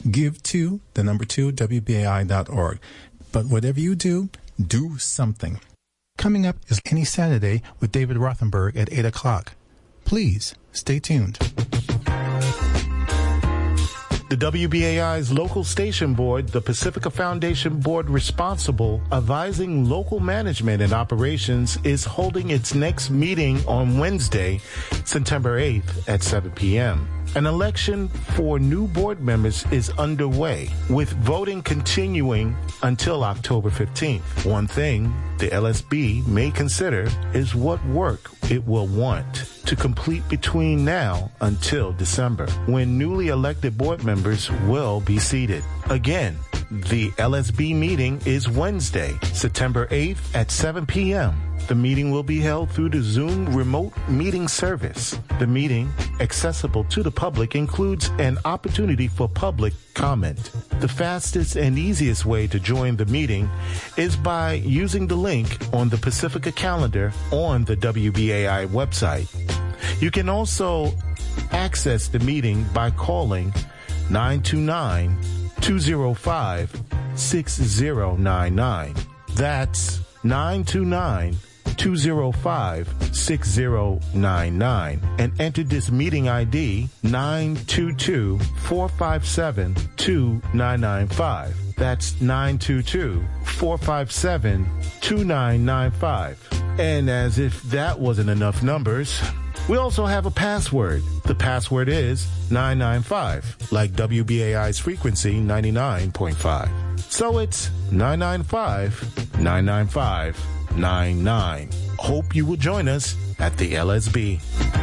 E: give2wbai.org. But whatever you do, do something. Coming up is Any Saturday with David Rothenberg at 8 o'clock. Please stay tuned.
L: The WBAI's local station board, the Pacifica Foundation board responsible advising local management and operations, is holding its next meeting on Wednesday, September 8th at 7 p.m. An election for new board members is underway, with voting continuing until October 15th. One thing the LSB may consider is what work it will want to complete between now until December, when newly elected board members will be seated. Again, the LSB meeting is Wednesday, September 8th at 7 p.m. The meeting will be held through the Zoom remote meeting service. The meeting, accessible to the public, includes an opportunity for public comment. The fastest and easiest way to join the meeting is by using the link on the Pacifica calendar on the WBAI website. You can also access the meeting by calling 929-205-6099. That's 929-205-6099 and enter this meeting ID 922-457-2995. That's 922-457-2995. And as if that wasn't enough numbers, we also have a password. The password is 995, like WBAI's frequency 99.5. So it's 995-995-99. Hope you will join us at the LSB.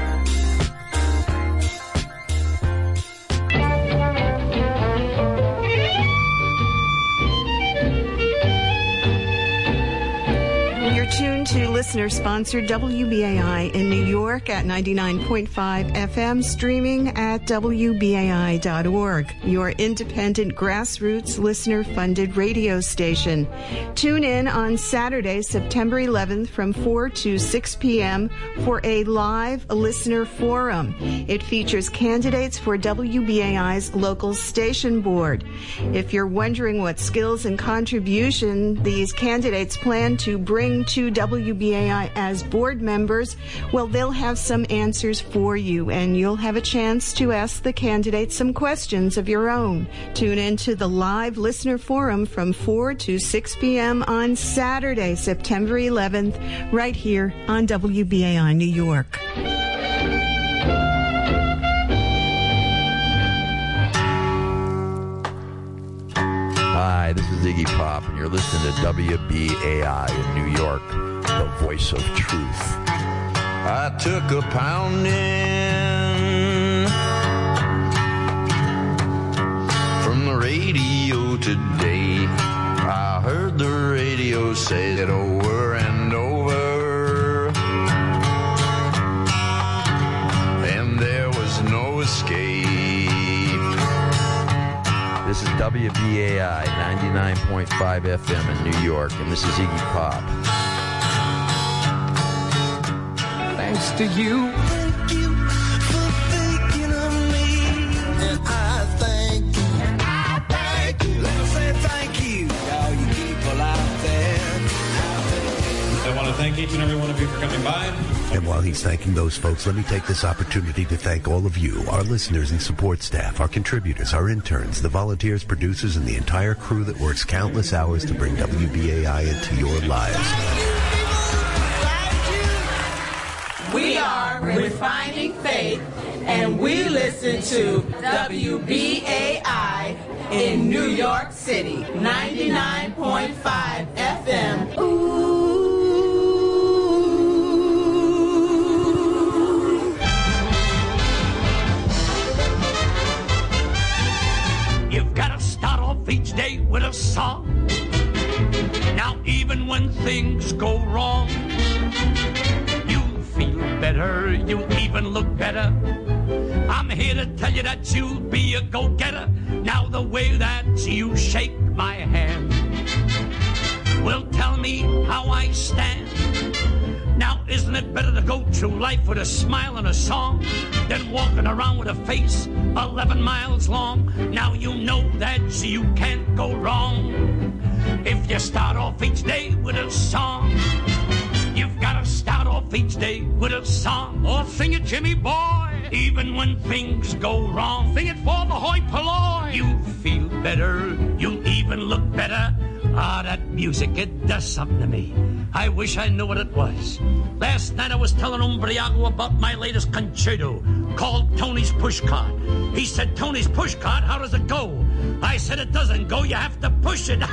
F: Tuned to listener-sponsored WBAI in New York at 99.5 FM, streaming at WBAI.org, your independent grassroots listener-funded radio station. Tune in on Saturday, September 11th from 4 to 6 p.m. for a live listener forum. It features candidates for WBAI's local station board. If you're wondering what skills and contribution these candidates plan to bring to WBAI as board members, well, they'll have some answers for you, and you'll have a chance to ask the candidates some questions of your own. Tune in to the live listener forum from 4 to 6 p.m. on Saturday, September 11th, right here on WBAI New York.
M: Hi, this is Iggy Pop, and you're listening to WBAI in New York, the voice of truth. I took a pounding from the radio today. I heard the radio say it over and over, and there was no escape. This is WBAI 99.5 FM in New York, and this is Iggy Pop.
D: Thanks to you. Thank you for thinking of me. And I thank you. And I thank you. Let me say thank you to all you people out there.
N: I want to thank each and every one of you for coming by.
O: And while he's thanking those folks, let me take this opportunity to thank all of you, our listeners and support staff, our contributors, our interns, the volunteers, producers, and the entire crew that works countless hours to bring WBAI into your lives.
P: We are Refining Faith, and we listen to WBAI in New York City, 99.5 FM. Ooh.
Q: You've got to start off each day with a song. Now, even when things go wrong, you feel better, you even look better. I'm here to tell you that you'll be a go-getter. Now, the way that you shake my hand will tell me how I stand. Now, isn't it better to go through life with a smile and a song than walking around with a face 11 miles long? Now you know that you can't go wrong if you start off each day with a song. You've got to start off each day with a song. Oh, sing it, Jimmy boy. Even when things go wrong, sing it for the hoi polloi. You feel better, you even look better. Ah, that music, it does something to me. I wish I knew what it was. Last night I was telling Umbriago about my latest concerto called Tony's Pushcart. He said, Tony's Pushcart, how does it go? I said, it doesn't go, you have to push it.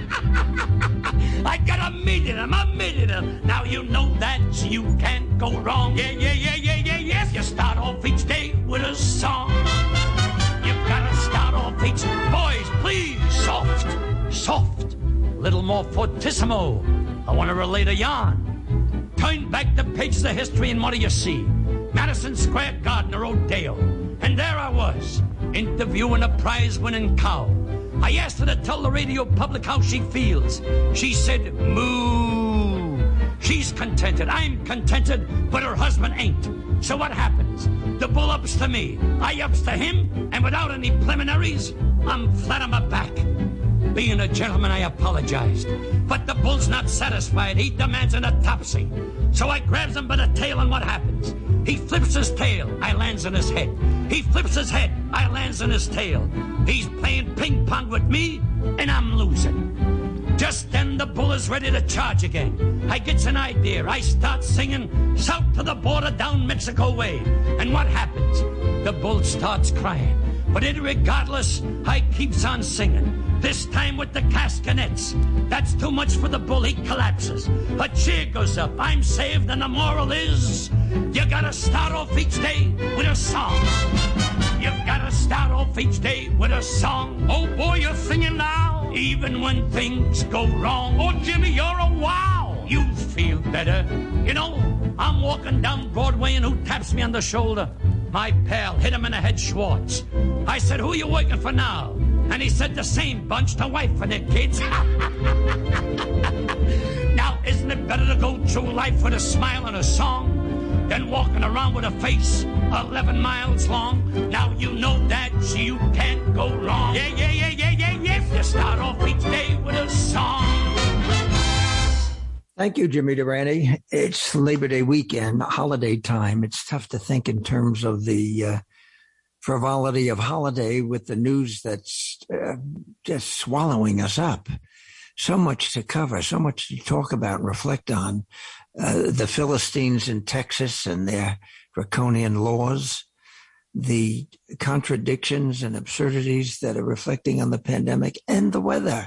Q: I got a million. Now you know that you can't go wrong. Yeah, yes. You start off each day with a song. You've got to start off each... Boys, please, soft. Little more fortissimo. I want to relate a yarn. Turn back the pages of history and what do you see? Madison Square Garden or Rodeo. And there I was, interviewing a prize-winning cow. I asked her to tell the radio public how she feels. She said, moo. She's contented, I'm contented, but her husband ain't. So what happens? The bull ups to me, I ups to him, and without any preliminaries, I'm flat on my back. Being a gentleman, I apologized. But the bull's not satisfied. He demands an autopsy. So I grabs him by the tail, and what happens? He flips his tail. I lands on his head. He flips his head. I lands on his tail. He's playing ping pong with me, and I'm losing. Just then the bull is ready to charge again. I gets an idea. I start singing south to the border down Mexico way. And what happens? The bull starts crying. But irregardless, I keeps on singing. This time with the castanets. That's too much for the bull, he collapses. A cheer goes up, I'm saved, and the moral is, you gotta start off each day with a song. You've gotta start off each day with a song. Oh boy, you're singing now, even when things go wrong. Oh Jimmy, you're a wow. You feel better. You know, I'm walking down Broadway and who taps me on the shoulder? My pal, hit him in the head, Schwartz. I said, who are you working for now? And he said, the same bunch, the wife and their kids. Now, isn't it better to go through life with a smile and a song than walking around with a face 11 miles long? Now you know that you can't go wrong. Yeah. You start off each day with a song.
G: Thank you, Jimmy Durante. It's Labor Day weekend, holiday time. It's tough to think in terms of the frivolity of holiday with the news that's just swallowing us up. So much to cover, so much to talk about and reflect on. The Philistines in Texas and their draconian laws, the contradictions and absurdities that are reflecting on the pandemic and the weather.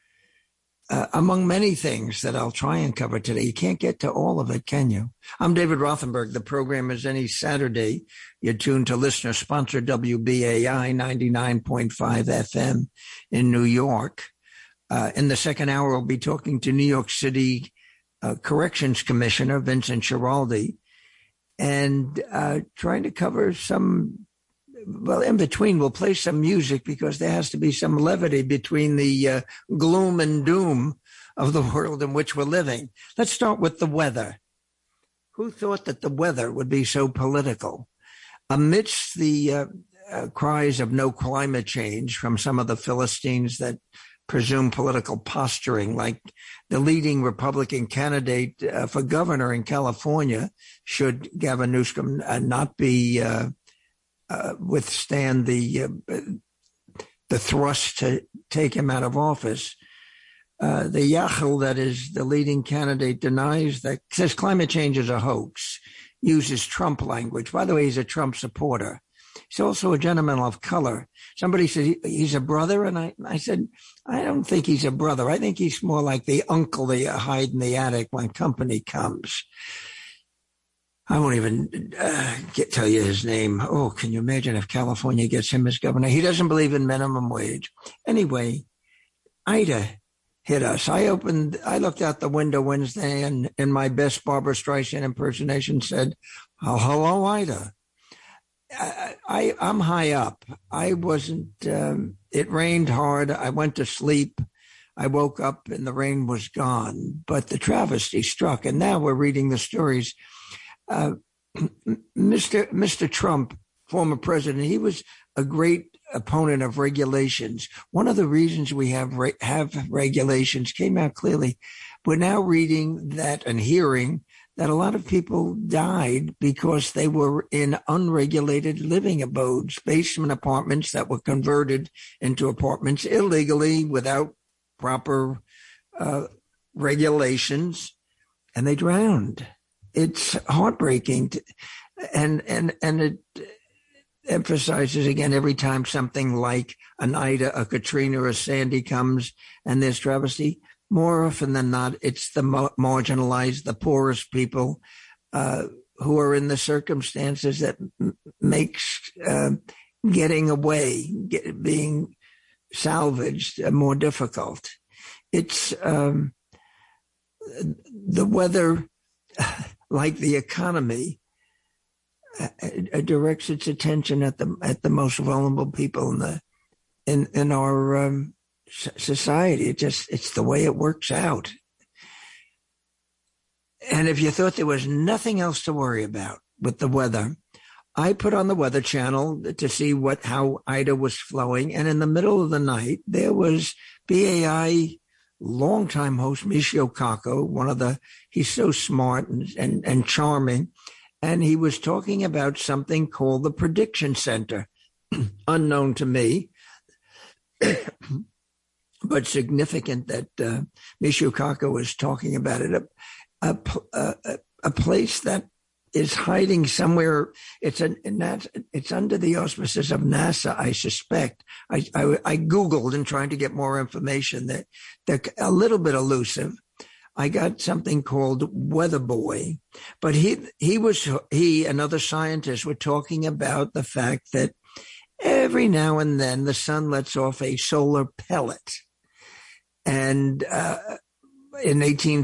G: Among many things that I'll try and cover today. You can't get to all of it, can you? I'm David Rothenberg. The program is any Saturday. You're tuned to listener-sponsored WBAI 99.5 FM in New York. In the second hour, we'll be talking to New York City Corrections Commissioner Vincent Schiraldi and trying to cover some... Well, in between, we'll play some music because there has to be some levity between the gloom and doom of the world in which we're living. Let's start with the weather. Who thought that the weather would be so political? Amidst the cries of no climate change from some of the Philistines that presume political posturing, like the leading Republican candidate for governor in California, should Gavin Newsom not be... withstand the thrust to take him out of office. The Yachel, that is the leading candidate, denies that, says climate change is a hoax, uses Trump language. By the way, he's a Trump supporter. He's also a gentleman of color. Somebody said he's a brother, and I said, I don't think he's a brother. I think he's more like the uncle they hide in the attic when company comes. I won't even tell you his name. Oh, can you imagine if California gets him as governor? He doesn't believe in minimum wage. Anyway, Ida hit us. I looked out the window Wednesday and in my best Barbara Streisand impersonation said, oh, hello, Ida. I'm high up. I wasn't, it rained hard. I went to sleep. I woke up and the rain was gone, but the travesty struck. And now we're reading the stories. Mr. Trump, former president, he was a great opponent of regulations. One of the reasons we have regulations came out clearly. We're now reading that and hearing that a lot of people died because they were in unregulated living abodes, basement apartments that were converted into apartments illegally without proper regulations, and they drowned. It's heartbreaking, and it emphasizes again every time something like an Ida, a Katrina, or a Sandy comes, and there's travesty. More often than not, it's the marginalized, the poorest people who are in the circumstances that makes getting away, being salvaged more difficult. It's the weather, like the economy, directs its attention at the most vulnerable people in our society. It's the way it works out. And if you thought there was nothing else to worry about with the weather, I put on the Weather Channel to see how Ida was flowing, and in the middle of the night there was BAI longtime host Michio Kaku, he's so smart and charming, and he was talking about something called the Prediction Center, unknown to me. But significant that Michio Kaku was talking about it, a place that is hiding somewhere. It's under the auspices of NASA, I suspect. I Googled and trying to get more information. That they're a little bit elusive. I got something called Weather Boy, but he and other scientists were talking about the fact that every now and then the sun lets off a solar pellet. And in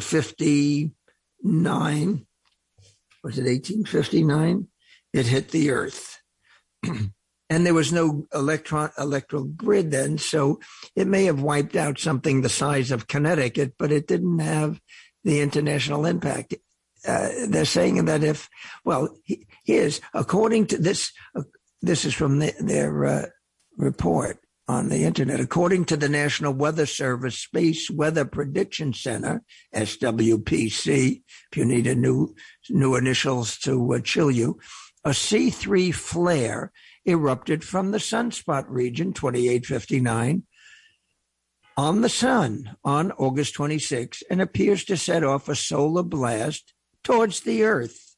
G: 1859, was it 1859? It hit the Earth. And there was no electrical grid then, so it may have wiped out something the size of Connecticut, but it didn't have the international impact. They're saying that here's, according to this is from their report on the internet. According to the National Weather Service Space Weather Prediction Center, SWPC, if you need a new initials to chill you, a C3 flare erupted from the sunspot region 2859 on the sun on August 26 and appears to set off a solar blast towards the Earth.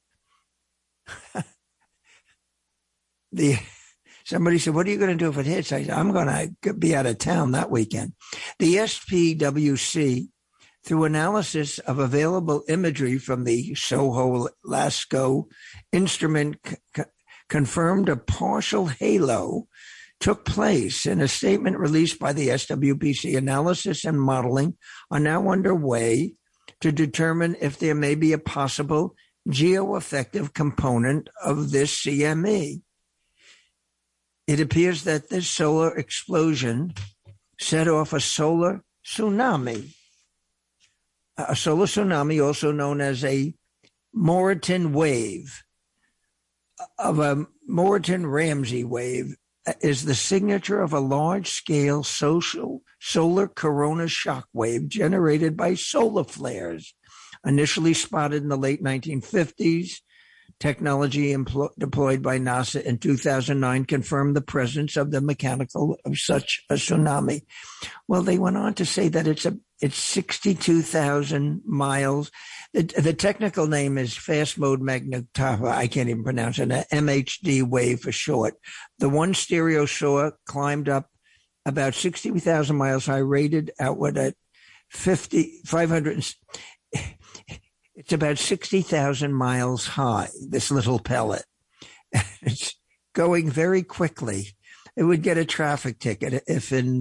G: Somebody said, what are you going to do if it hits? I said, I'm going to be out of town that weekend. The SPWC, through analysis of available imagery from the SOHO-LASCO instrument, confirmed a partial halo took place. In a statement released by the SWPC, analysis and modeling are now underway to determine if there may be a possible geoaffective component of this CME. It appears that this solar explosion set off a solar tsunami. A solar tsunami, also known as a Moreton wave, of a Moreton-Ramsey wave, is the signature of a large-scale solar corona shock wave generated by solar flares. Initially spotted in the late 1950s, technology deployed by NASA in 2009 confirmed the presence of the mechanical of such a tsunami. Well, they went on to say that it's 62,000 miles. The technical name is fast mode magnetometer. I can't even pronounce it. MHD wave for short. The one stereo saw climbed up about 60,000 miles high, rated outward at 500. It's about 60,000 miles high, this little pellet. It's going very quickly. It would get a traffic ticket if in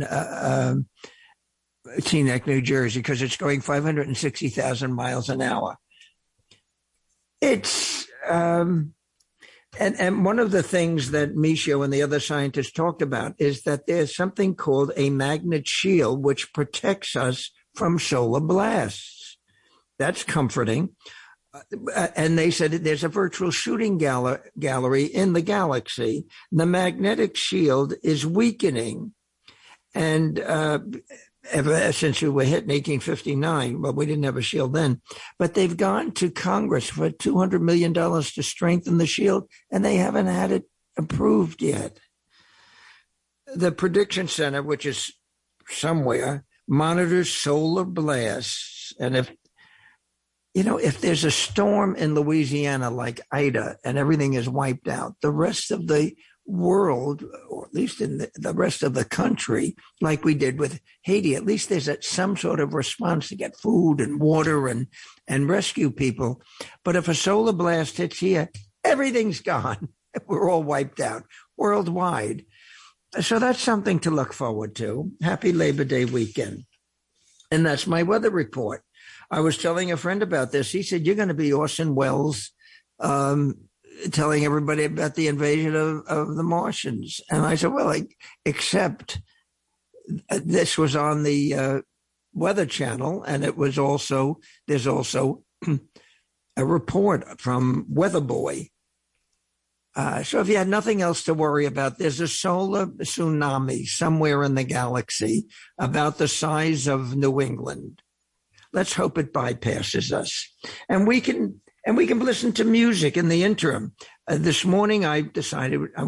G: Teaneck, New Jersey, because it's going 560,000 miles an hour. It's, and one of the things that Michio and the other scientists talked about is that there's something called a magnet shield, which protects us from solar blasts. That's comforting. And they said there's a virtual shooting gallery in the galaxy. The magnetic shield is weakening. And ever since we were hit in 1859. Well, we didn't have a shield then, but they've gone to Congress for $200 million to strengthen the shield, and they haven't had it approved yet. The Prediction Center, which is somewhere, monitors solar blasts. And if there's a storm in Louisiana like Ida and everything is wiped out, the rest of the world, or at least in the rest of the country, like we did with Haiti, at least there's some sort of response to get food and water and rescue people. But if a solar blast hits here, everything's gone. We're all wiped out worldwide. So that's something to look forward to. Happy Labor Day weekend. And that's my weather report. I was telling a friend about this. He said, you're going to be Orson Welles, telling everybody about the invasion of the Martians. And I said, well, except this was on the Weather Channel, and there's also a report from Weather Boy. So if you had nothing else to worry about, there's a solar tsunami somewhere in the galaxy about the size of New England. Let's hope it bypasses us. And we can listen to music in the interim. This morning I decided I